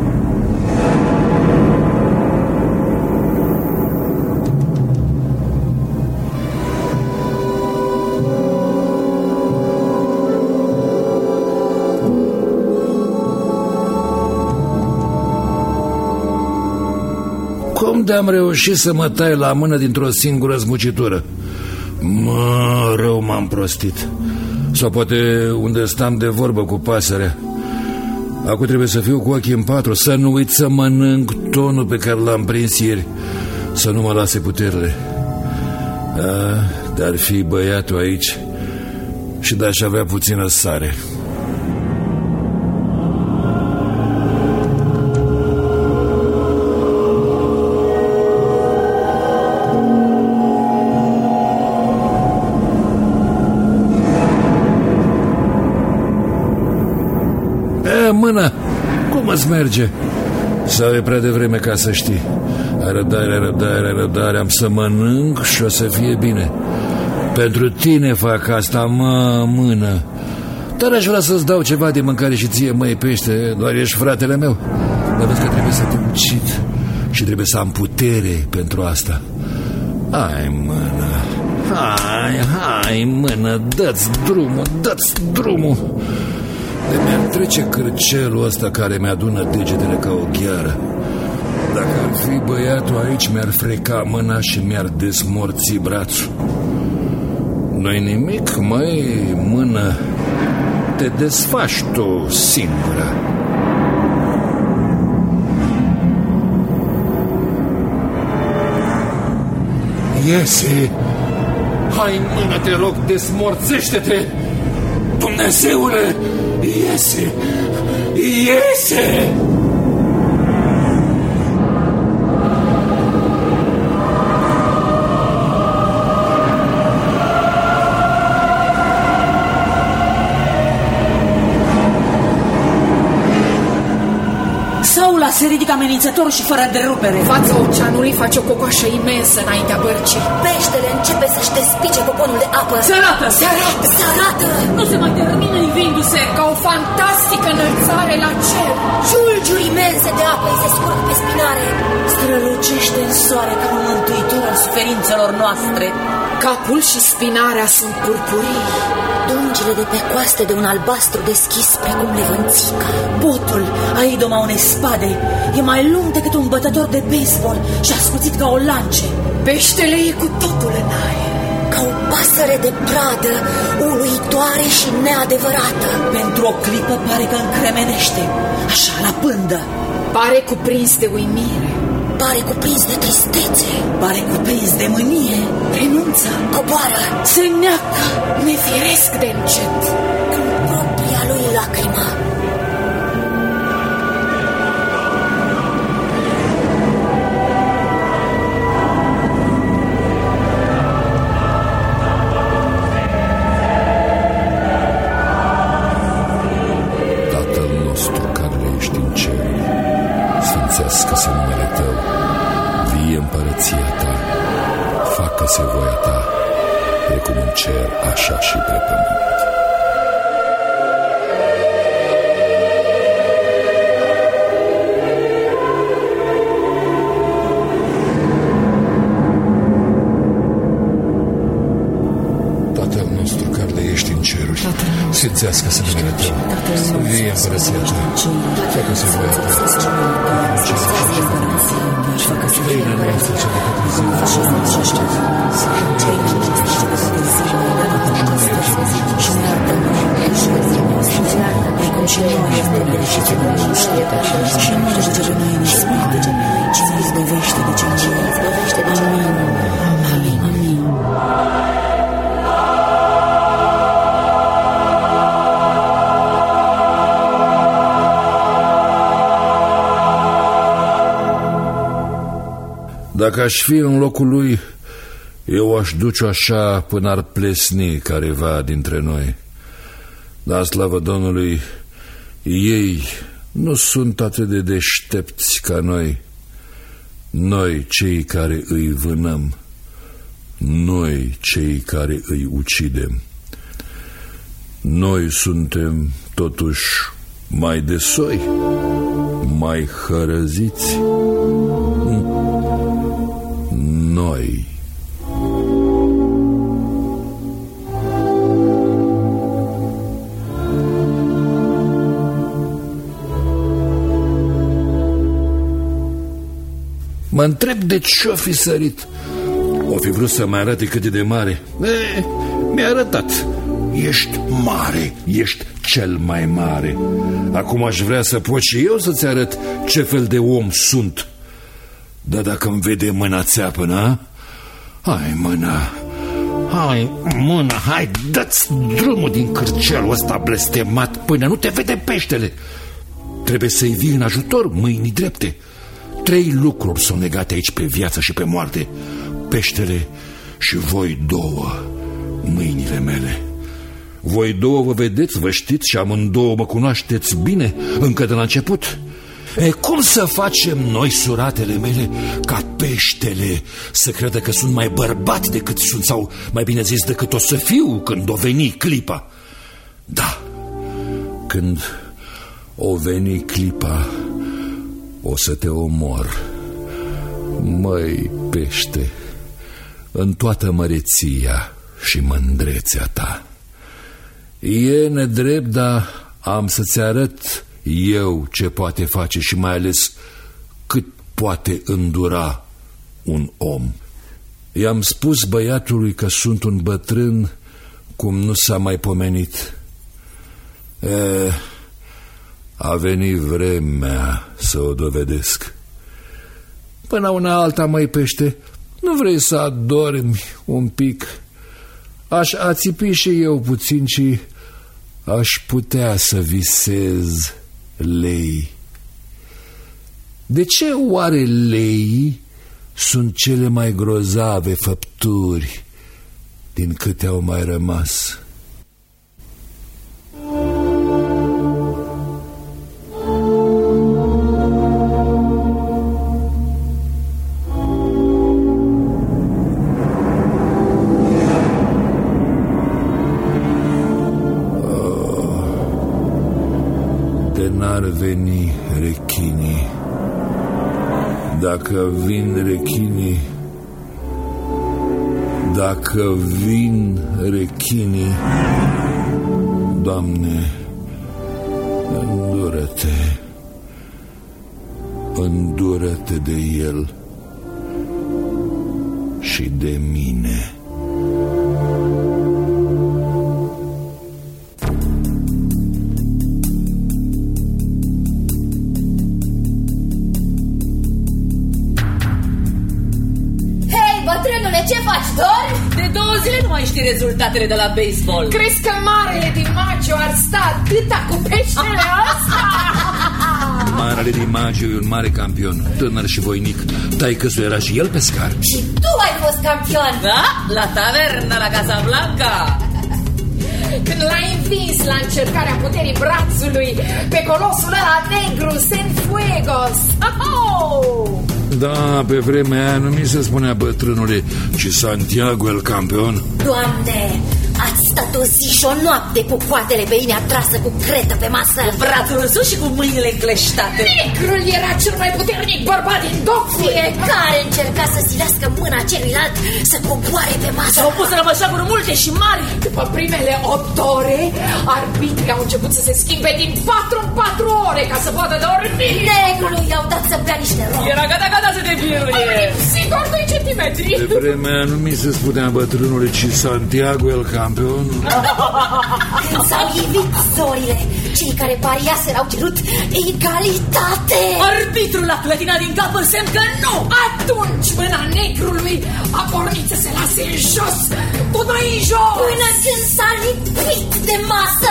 Cum de-am reușit să mă tai la mână dintr-o singură zmucitură? Mă, rău m-am prostit. Sau poate unde stam de vorbă cu pasărea. Acum trebuie să fiu cu ochii în patru, să nu uit să mănânc tonul pe care l-am prins ieri, să nu mă lase puterile. A, dar fi băiatul aici și de-aș avea puțină sare. Mână, cum îți merge? Sau e prea devreme ca să știi? Răbdare, răbdare, răbdare. Am să mănânc și o să fie bine. Pentru tine fac asta, mă, mână. Dar aș vrea să-ți dau ceva de mâncare și ție, măi, pește. Doar ești fratele meu. Dar vezi că trebuie să te ucid și trebuie să am putere pentru asta. Hai, mână. Hai, hai, mână. Dă-ți drumul, dă-ți drumul. De mi-ar trece cârcelul ăsta care mi-adună degetele ca o gheară. Dacă ar fi băiatul aici, mi-ar freca mâna și mi-ar desmorți brațul. Nu-i nimic, măi, mână. Te desfaci tu singură. Iese! Hai, mână, te rog, desmorțește-te! Dumnezeule! Iese! Iese! Saul a se ridică amenințător și fără derupere. Fața oceanului face o cocoașă imensă înaintea bărcii. Peștele începe să-și despice coconul de apă. Se arată! Se arată! Se arată! Nu se mai termină ivindu-se Ca o fantastică înălțare la cer. Giulgiuri imense de apă îi se scurg pe spinare. Strălucește în soare ca un mântuitor al suferințelor noastre. Capul și spinarea sunt purpurii. Dungile de pe coaste de un albastru deschis precum levănțica. Botul a idoma unei spade e mai lung decât un bătător de baseball și ascuțit ca o lance. Peștele e cu totul în aer. Ca o pasăre de pradă, uluitoare și neadevărată. Pentru o clipă pare că încremenește, așa la pândă. Pare cuprins de uimire. Pare cuprins de tristețe. Pare cuprins de mânie. Renunță. Coboară. Se neacă. Nefiresc de încet. În propria lui lacrimă. Tatăl nostru care ești în cer, sfințească-se numele Tău, vie împărăția Ta, facă-se voia Ta, precum în cer, așa și pe pământ. Tatăl nostru care ești în ceruri, sfințească-se numele Tău, vie împărăția Ta, facă-se voia Ta, precum în cer, așa și pe pământ. Pâinea noastră cea de toată ziua, și ne iertă și ne iartă precum și noi iertăm greșiților noștri, și nu ne duce pe noi în ispită, ci ne izbăvește de cel rău. Amin. Amin. Amin. Dacă aș fi în locul lui, eu aș duce așa până ar plesni careva dintre noi. Dar, slavă Domnului, ei nu sunt atât de deștepți ca noi. Noi, cei care îi vânăm, noi, cei care îi ucidem. Noi suntem, totuși, mai de soi, mai hărăziți. Noi. Mă întreb de ce-o fi sărit. O fi vrut să mai arate cât de mare. E, mi-a arătat. Ești mare, ești cel mai mare. Acum aș vrea să pot și eu să-ți arăt ce fel de om sunt. Dar dacă îmi vede mâna țeapănă, hai mâna, hai mâna, hai, dă-ți drumul din cârcelul ăsta blestemat până nu te vede peștele. Trebuie să-i vii în ajutor mâinii drepte. Trei lucruri sunt legate aici pe viață și pe moarte: peștele și voi două, mâinile mele. Voi două vă vedeți, vă știți și amândouă mă cunoașteți bine încă de la început. E, cum să facem noi, suratele mele, ca peștele să creadă că sunt mai bărbat decât sunt, sau mai bine zis decât o să fiu când o veni clipa? Da, când o veni clipa, o să te omor. Măi, pește, în toată măreția și mândrețea ta. E nedrept, dar am să-ți arăt eu ce poate face și mai ales cât poate îndura un om. I-am spus băiatului că sunt un bătrân cum nu s-a mai pomenit. E, a venit vremea să o dovedesc. Până una alta, măi pește, nu vrei să adormi un pic? Aș ațipi și eu puțin și aș putea să visez lei. De ce oare leii sunt cele mai grozave făpturi din câte au mai rămas? n-ar veni rechinii, dacă vin rechinii, dacă vin rechinii, Doamne, îndură-te, îndură-te de el și de mine. Bătrânule, ce faci, dormi? De două zile nu mai știi rezultatele de la baseball. Crezi că marele din Maggio ar sta atâta cu peștele ăsta? Marele din Maggio e un mare campion, tânăr și voinic. Taică-su era și el pescar. Și tu ai fost campion. Da? La tavernă, la Casablanca. Când l-ai învins la încercarea puterii brațului pe colosul ăla negru, Cienfuegos. Oh! Da, pe vremea aia nu mi se spunea bătrânule, ci Santiago el campion. Doamne, ați stat o zi și o noapte cu coatele pe inea trasă cu cretă pe masă, cu brațul în sus și cu mâinile încleștate. Negrul era cel mai puternic bărbat din docul. Fiecare încerca să silească mâna celuilalt să coboare pe masă. S-au pus rămășaguri multe și mari. După primele opt ore, arbitrii au început să se schimbe din patru în patru ore ca să poată dormi. Negrului i-au dat să bea niște rom. Era gata, gata să te biruie. Sigur doi centimetri. Pe vremea aia nu mi se spunea bătrânule, ci Santiago el campion. Când s-au ivit zorile, cei care pariaseră au cerut egalitate. Arbitrul a clătinat din cap în semn că nu. Atunci mâna negrului a pornit să se lase în jos, tot mai în jos, până când s-a lipit de masă.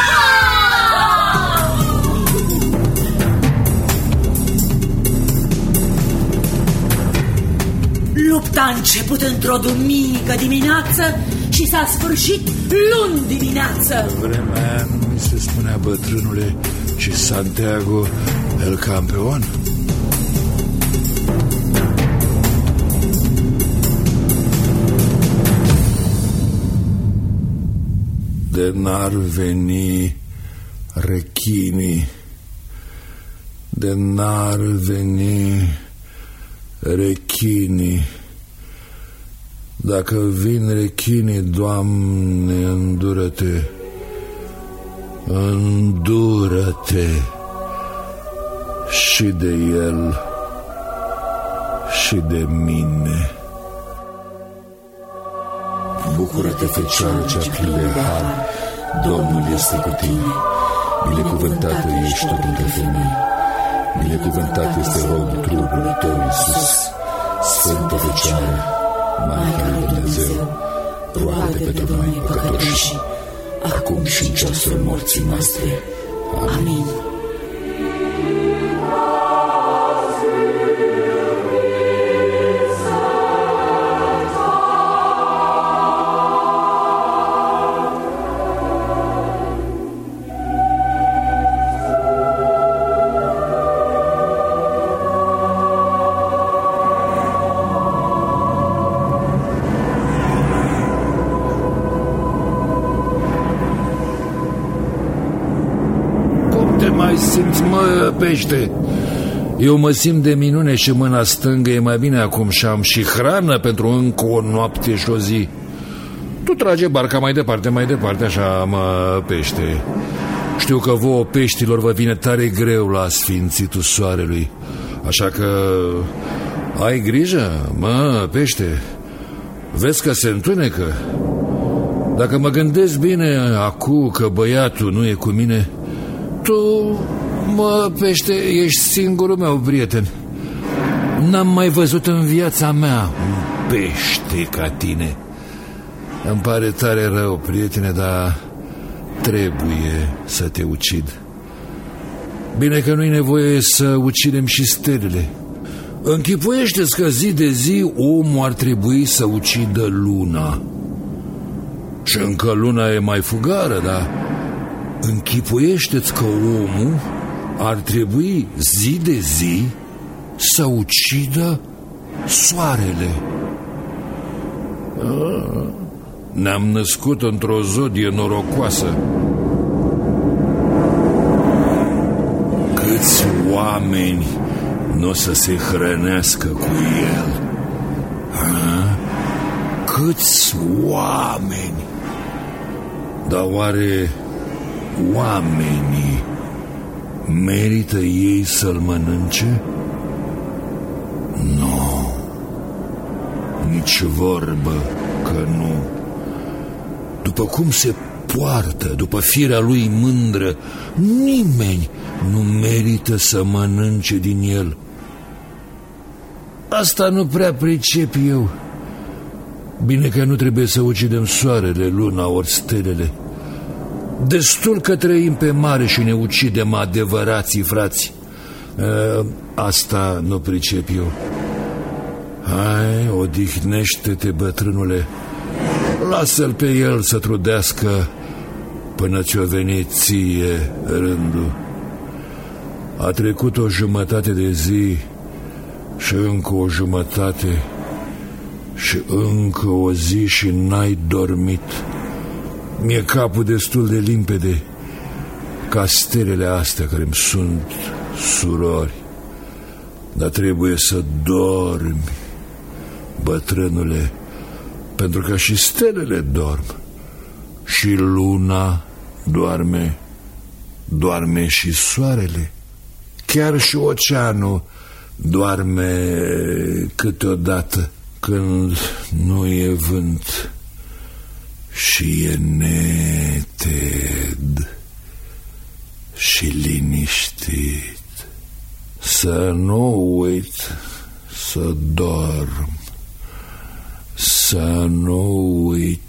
Lupta a început într-o duminică dimineață și s-a sfârșit luni dimineață. Pe vremea aia nu mi se spunea bătrânule, ci Santiago el campion. De n-ar veni rechinii, de n-ar veni rechinii, dacă vin rechinii, Doamne, îndură-te, îndură-te și de el și de mine. Bucură-te, Fecioară cea plină de har, Domnul este cu tine, binecuvântată ești tu între femei, binecuvântat este rodul trupului tău, Iisus. Sfântă Fecioară, Maica lui Dumnezeu, roagă pentru noi păcătoși, acum și în ceasul morții noastre. Amin. Simți, mă, pește? Eu mă simt de minune și mâna stângă e mai bine acum și am și hrană pentru încă o noapte și o zi. Tu trage barca mai departe, mai departe, așa, mă, pește. Știu că vouă, peștilor, vă vine tare greu la sfințitul soarelui, așa că ai grijă, mă, pește. Vezi că se întunecă. Dacă mă gândesc bine acu că băiatul nu e cu mine, tu, mă, pește, ești singurul meu prieten. N-am mai văzut în viața mea un pește ca tine. Îmi pare tare rău, prietene, dar trebuie să te ucid. Bine că nu-i nevoie să ucidem și stelele. Închipuiește-ți că zi de zi omul ar trebui să ucidă luna. Și încă luna e mai fugară, dar închipuiește-ți că omul ar trebui zi de zi să ucidă soarele. Ne-am născut într-o zodie norocoasă. câți oameni nu o să se hrănească cu el? Ha? Câți oameni? Dar oare oamenii merită ei să-l mănânce? Nu, nici vorbă că nu. După cum se poartă, după firea lui mândră, nimeni nu merită să mănânce din el. Asta nu prea pricep eu. Bine că nu trebuie să ucidem soarele, luna ori stelele. Destul că trăim pe mare și ne ucidem adevărații frați. Asta nu pricep eu. Hai, odihnește-te, bătrânule. Lasă-l pe el să trudească până ți-o veni ție rândul. A trecut o jumătate de zi și încă o jumătate și încă o zi și n-ai dormit. Mi-e capul destul de limpede ca stelele astea care-mi sunt surori. Dar trebuie să dormi, bătrânule, pentru că și stelele dorm, și luna doarme, doarme și soarele, chiar și oceanul doarme câteodată când nu e vânt și e neted și liniștit. Să nu uit să dorm, să nu uit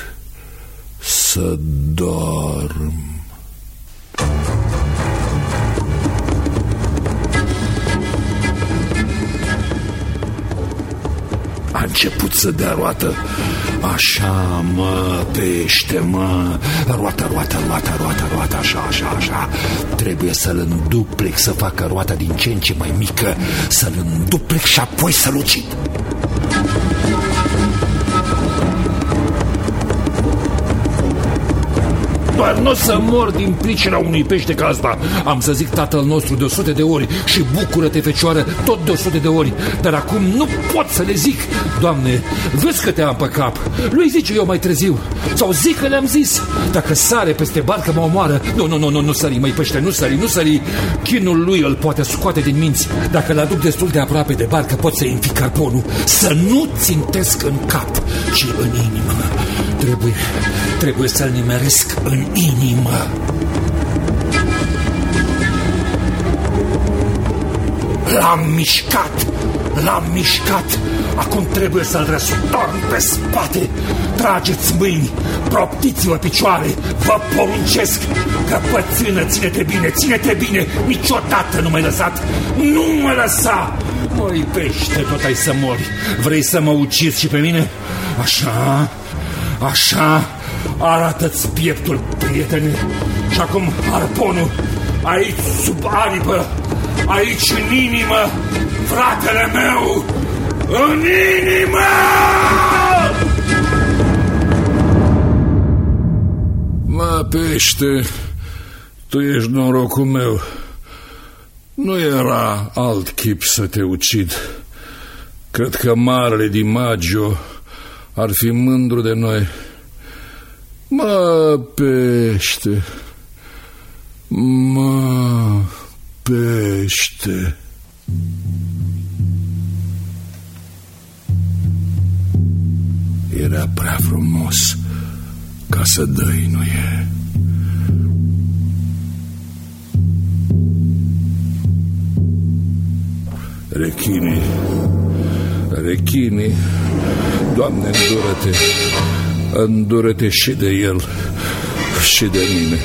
să dorm. A început să dea roată. Așa, mă, pește, mă. Roată, roată, roată, roată, roată, așa, așa, așa. Trebuie să-l înduplec, să facă roata din ce în ce mai mică, să-l înduplec și apoi să-l ucid. Doar nu o să mor din pricina unui pește ca asta. Am să zic Tatăl nostru de o sută de ori și bucură-te, fecioară, tot de o sută de ori. Dar acum nu pot să le zic. Doamne, vezi că te am pe cap. Lui zice eu mai târziu. Sau zic că le-am zis. Dacă sare peste barcă mă omoară. Nu, nu, nu, nu, nu sări, măi pește, nu sări, nu sări. Chinul lui îl poate scoate din minți. Dacă îl aduc destul de aproape de barcă, pot să-i înfic carponul. Să nu țintesc în cap, ci în inimă. Trebuie, trebuie să-l nimeresc în inimă. L-am mișcat, l-am mișcat. Acum trebuie să-l răstorn pe spate. Trageți mâini, proptiți-vă picioare. Vă poruncesc, căpățână, ține-te bine, ține-te bine. Niciodată nu m-ai lăsat. Nu mă lăsa. Măi pește, tot ai să mori. Vrei să mă ucizi și pe mine? Așa, așa. Arată-ți pieptul, prietene. Și acum harponul, aici sub aripă, aici în inimă, fratele meu, în inimă! Mă, pește, tu ești norocul meu. Nu era alt chip să te ucid. Cred că marele DiMaggio ar fi mândru de noi. Mă, pește, mă, pește. Era prea frumos ca să dăinuie. Rechinii, rechinii, Doamne, îndură-te, îndură-te și de el și de mine.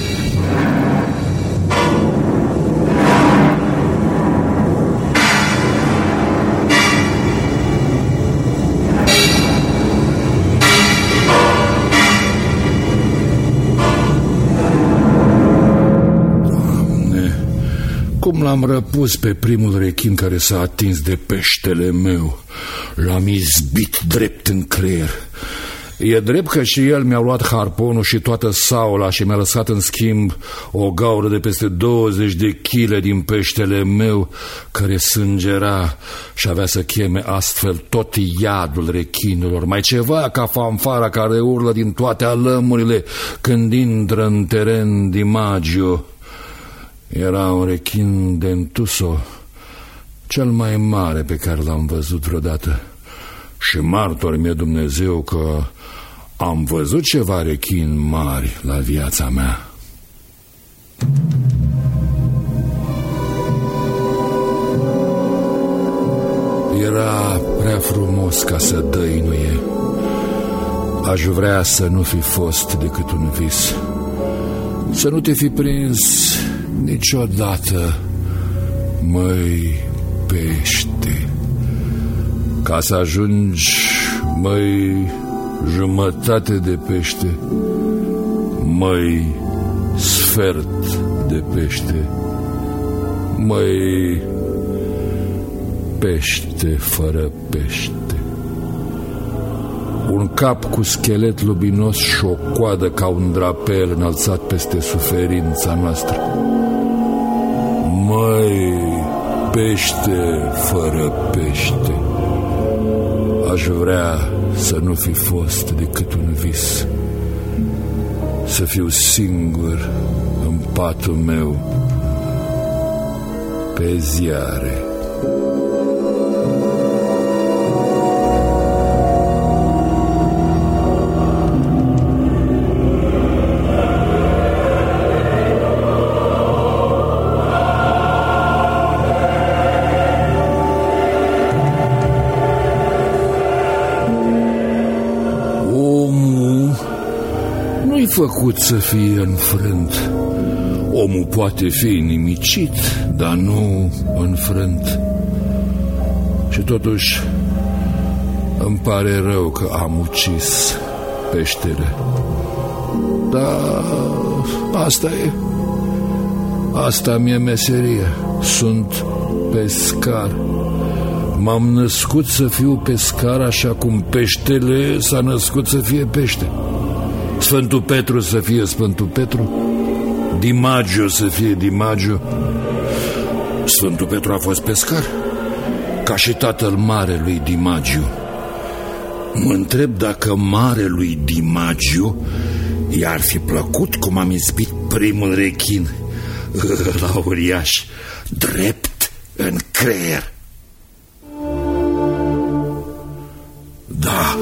Cum l-am răpus pe primul rechin care s-a atins de peștele meu. L-am izbit drept în creier. E drept că și el mi-a luat harponul și toată saula și mi-a lăsat în schimb o gaură de peste douăzeci de chile din peștele meu, care sângera și avea să cheme astfel tot iadul rechinilor. Mai ceva ca fanfara care urlă din toate alămurile când intră în teren Dimagio. Era un rechin dentuso, cel mai mare pe care l-am văzut vreodată. Și martor mi-e Dumnezeu că am văzut ceva rechini mari la viața mea. Era prea frumos ca să dăinuie. Aș vrea să nu fi fost decât un vis, să nu te fi prins niciodată, măi pește, ca să ajungi, măi jumătate de pește, măi sfert de pește, măi pește fără pește. Un cap cu schelet lubinos și o coadă ca un drapel înălțat peste suferința noastră. Măi pește fără pește, aș vrea să nu fi fost decât un vis, să fiu singur în patul meu pe ziare. Făcut să fie înfrânt. Omul poate fi nimicit, dar nu înfrânt. Și totuși îmi pare rău că am ucis peștele. Dar asta e. Asta mi-e meseria. Sunt pescar. M-am născut să fiu pescar, așa cum peștele s-a născut să fie pește. Sfântul Petru să fie Sfântul Petru, Dimagio să fie Dimagio. Sfântul Petru a fost pescar, ca și tatăl marelui Dimagio. Mă întreb dacă marelui Dimagio i-ar fi plăcut cum am izbit primul rechin, la uriaș, drept în creier. Da,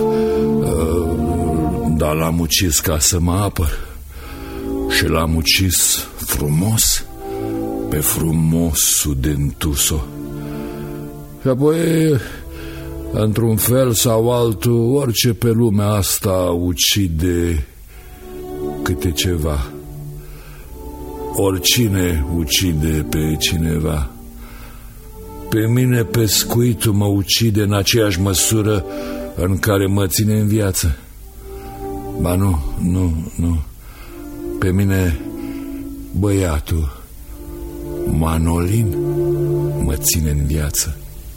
dar l-am ucis ca să mă apăr. Și l-am ucis frumos, pe frumosul dentuso. Și apoi, într-un fel sau altul, orice pe lumea asta ucide câte ceva. Oricine ucide pe cineva. Pe mine pescuitul mă ucide în aceeași măsură în care mă ține în viață. Ba nu, nu, nu. Pe mine băiatul Manolin mă ține în viață.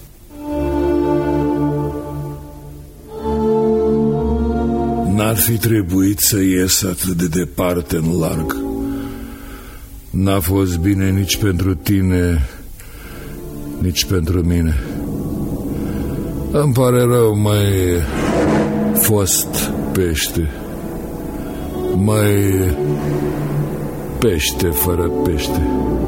N-ar fi trebuit să ies atât de departe în larg. N-a fost bine nici pentru tine, nici pentru mine. Îmi pare rău, măi fost pește, măi pește fără pește.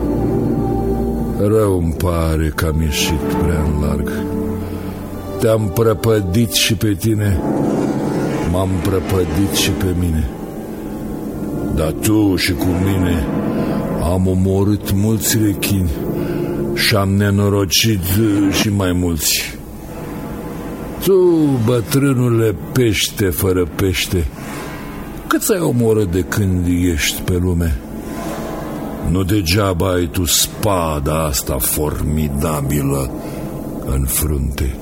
Rău îmi pare că am ieșit prea în larg. Te-am prăpădit și pe tine, m-am prăpădit și pe mine. Dar tu și cu mine am omorât mulți rechini și am nenorocit și mai mulți. Tu, bătrânule pește fără pește, cât ai omorât de când ești pe lume? Nu degeaba ai tu spada asta formidabilă în frunte.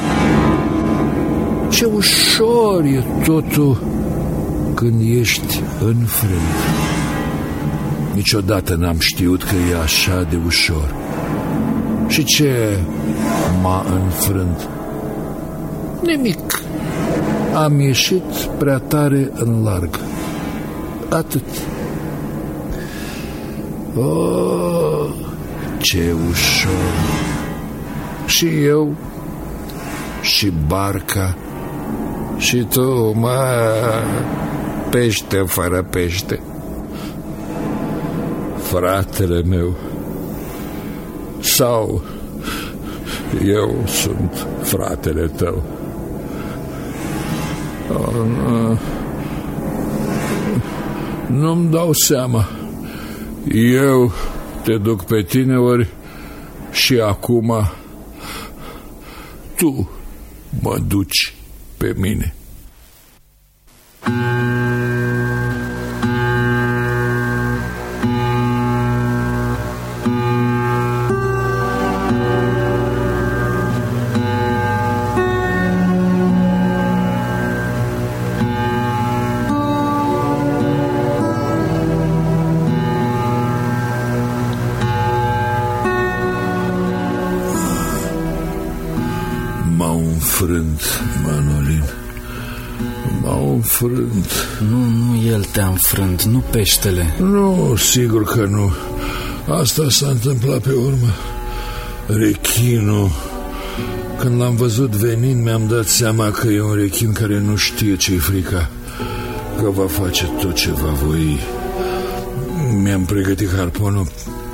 Ce ușor e totul când ești înfrânt. Niciodată n-am știut că e așa de ușor. Și ce m-a înfrânt? Nimic. Am ieșit prea tare în larg. Atât. Oh, ce ușor. Și eu, și barca, și tu, mă, pește fără pește. Fratele meu, sau eu sunt fratele tău. Oh, nu. Nu-mi dau seama. Eu te duc pe tine, ori și acum tu mă duci pe mine. Înfrânt, Manolin. M-au înfrânt. Nu, nu el te-a înfrânt, nu peștele. Nu, sigur că nu. Asta s-a întâmplat pe urmă. Rechinul. Când l-am văzut venind, mi-am dat seama că e un rechin care nu știe ce-i frica, că va face tot ce va voi. Mi-am pregătit harponul,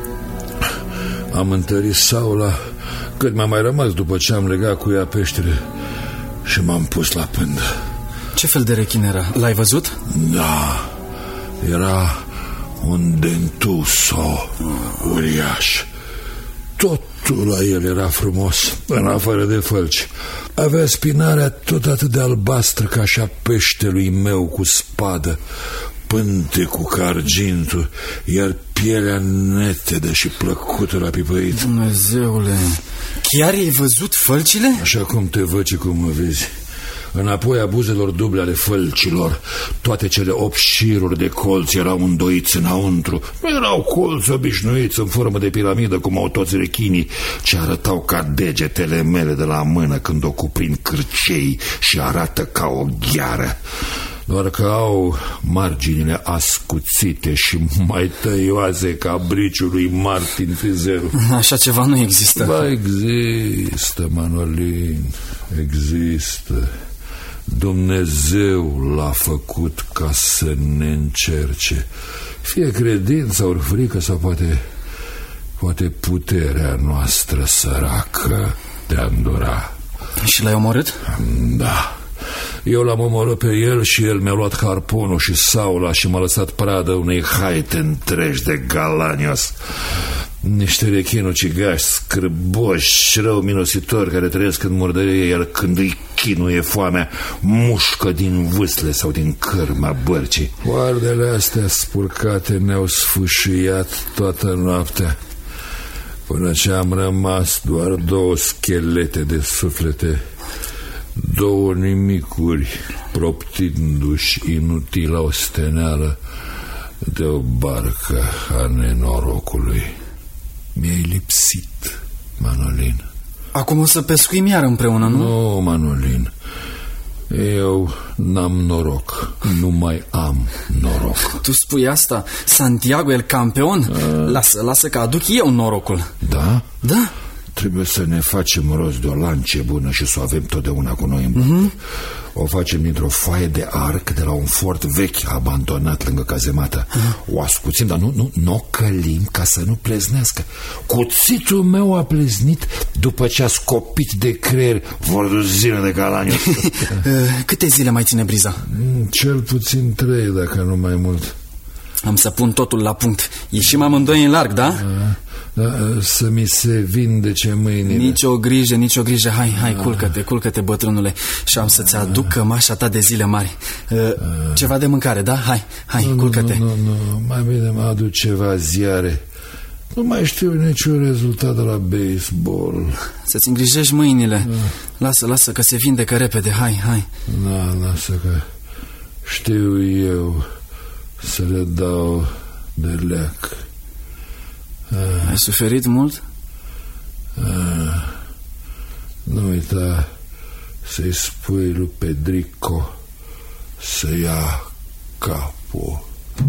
am întărit saula cât mi-a mai rămas după ce am legat cu ea peștele și m-am pus la pândă. Ce fel de rechin era? L-ai văzut? Da, era un dentuso uriaș. Totul la el era frumos, în afară de fălci. Avea spinarea tot atât de albastră ca și a peștelui meu cu spadă, pântecul ca argintul, iar pielea netedă și plăcută la pipăit. Dumnezeule, chiar ai văzut fălcile? Așa cum te văd și cum mă vezi. Înapoi a buzelor duble ale fălcilor, toate cele opt șiruri de colți erau îndoiți înăuntru. Nu erau colți obișnuiți în formă de piramidă, cum au toți rechinii, ci arătau ca degetele mele de la mână când o cuprind cârcei și arată ca o gheară. Doar că au marginile ascuțite și mai tăioase ca briciul lui Martin Frizerul. Așa ceva nu există. Ba, există, Manolin, există. Dumnezeu l-a făcut ca să ne încerce. Fie credința, ori frică, sau poate, poate puterea noastră săracă de a îndura. Și l-ai omorât? Da. Eu l-am omorât pe el și el mi-a luat harponul și saula și m-a lăsat pradă unei haite întregi de galanios. Niște rechin ucigași, scârboși, rău minositori care trăiesc în murdărie, iar când îi chinuie foamea, mușcă din vâsle sau din cârma bărcii. Oardele astea spurcate ne-au sfâșiat toată noaptea, până ce am rămas doar două schelete de suflete, două nimicuri proptindu-și inutil la osteneală de o barcă a nenorocului. Mi-ai lipsit, Manolin. Acum o să pescuim iar împreună, nu? Nu, Manolin. Eu n-am noroc. Nu mai am noroc. Tu spui asta? Santiago el campeon? A... Lasă, lasă că aduc eu norocul. Da? Da. Trebuie să ne facem rost de o lance bună și să o avem totdeauna cu noi în mm-hmm. O facem dintr-o foaie de arc de la un fort vechi abandonat lângă cazemată. Mm-hmm. O ascuțim, dar nu, nu, nu o călim ca să nu pleznească. Cuțitul meu a pleznit după ce a scopit de creier vorduzină de calaniu. Câte zile mai ține briza? Cel puțin trei, dacă nu mai mult. Am să pun totul la punct. Ieșim amândoi în larg, da? A, da, să mi se vindece mâinile. Nici o grijă, nici o grijă. Hai, hai, culcă-te, culcă-te, bătrânule. Și am să-ți aduc cămașa ta de zile mari. Ceva de mâncare, da? Hai, hai, nu, culcă-te. Nu, nu, nu, mai bine mă aduc ceva ziare. Nu mai știu niciun rezultat de la baseball. Să-ți îngrijești mâinile. Da. Lasă, lasă că se vindecă repede. Hai, hai. Da, lasă că știu eu să le dau de leac. Ah. Ai suferit mult? Ah. Nu uita să-i spui lui Pedrico să ia capul.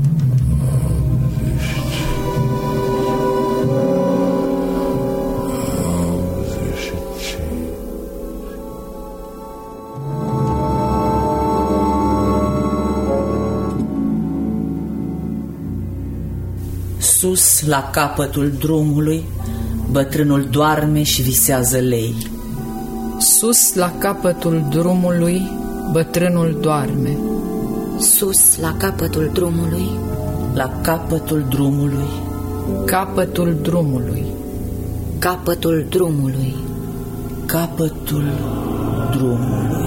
Sus, la capătul drumului, bătrânul doarme și visează lei. Sus, la capătul drumului, bătrânul doarme. Sus, la capătul drumului, La capătul drumului, Capătul drumului, capătul drumului, capătul drumului.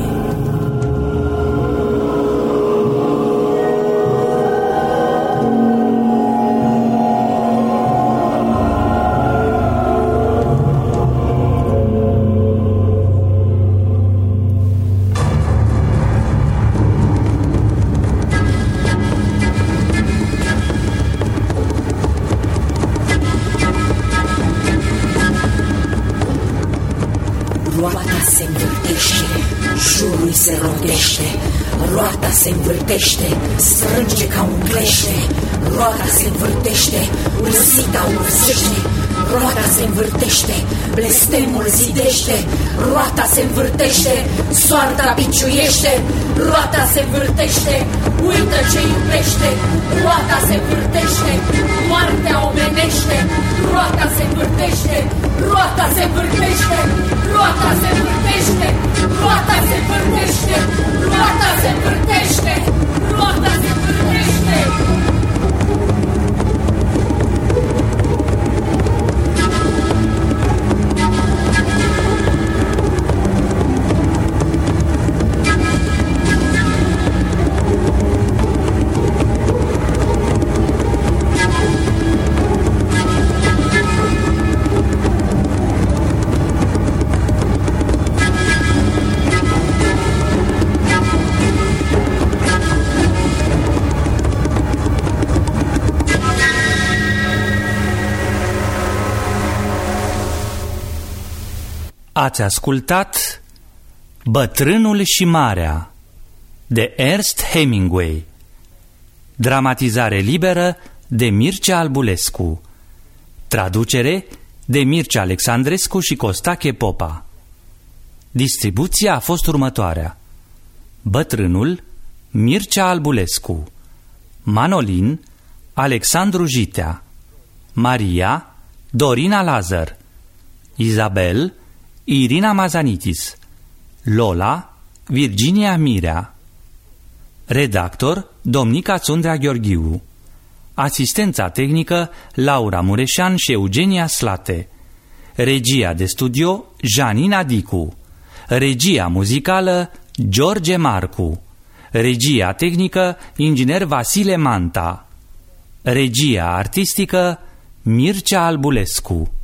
Roata se învârtește, jurul se rotește, roata se învârtește, strânge ca un clește, roata se învârtește, ursita ursește, roata se învârtește, blestemul zidește, roata se învârtește, soarta biciuiește, roata se învârtește, uită ce iubește, roata se învârtește, moartea omenește, roata se învârtește, roata se învârtește, roata se învârtește, roata se învârtește, roata se învârtește, roata se învârtește. Ați ascultat Bătrânul și Marea de Ernest Hemingway, dramatizare liberă de Mircea Albulescu, traducere de Mircea Alexandrescu și Costache Popa. Distribuția a fost următoarea: Bătrânul, Mircea Albulescu; Manolin, Alexandru Jitea; Maria, Dorina Lazar; Izabel, Irina Mazanitis; Lola, Virginia Mirea. Redactor, Domnica Țundrea Gheorghiu. Asistența tehnică, Laura Mureșan și Eugenia Slate. Regia de studio, Janina Dicu. Regia muzicală, George Marcu. Regia tehnică, inginer Vasile Manta. Regia artistică, Mircea Albulescu.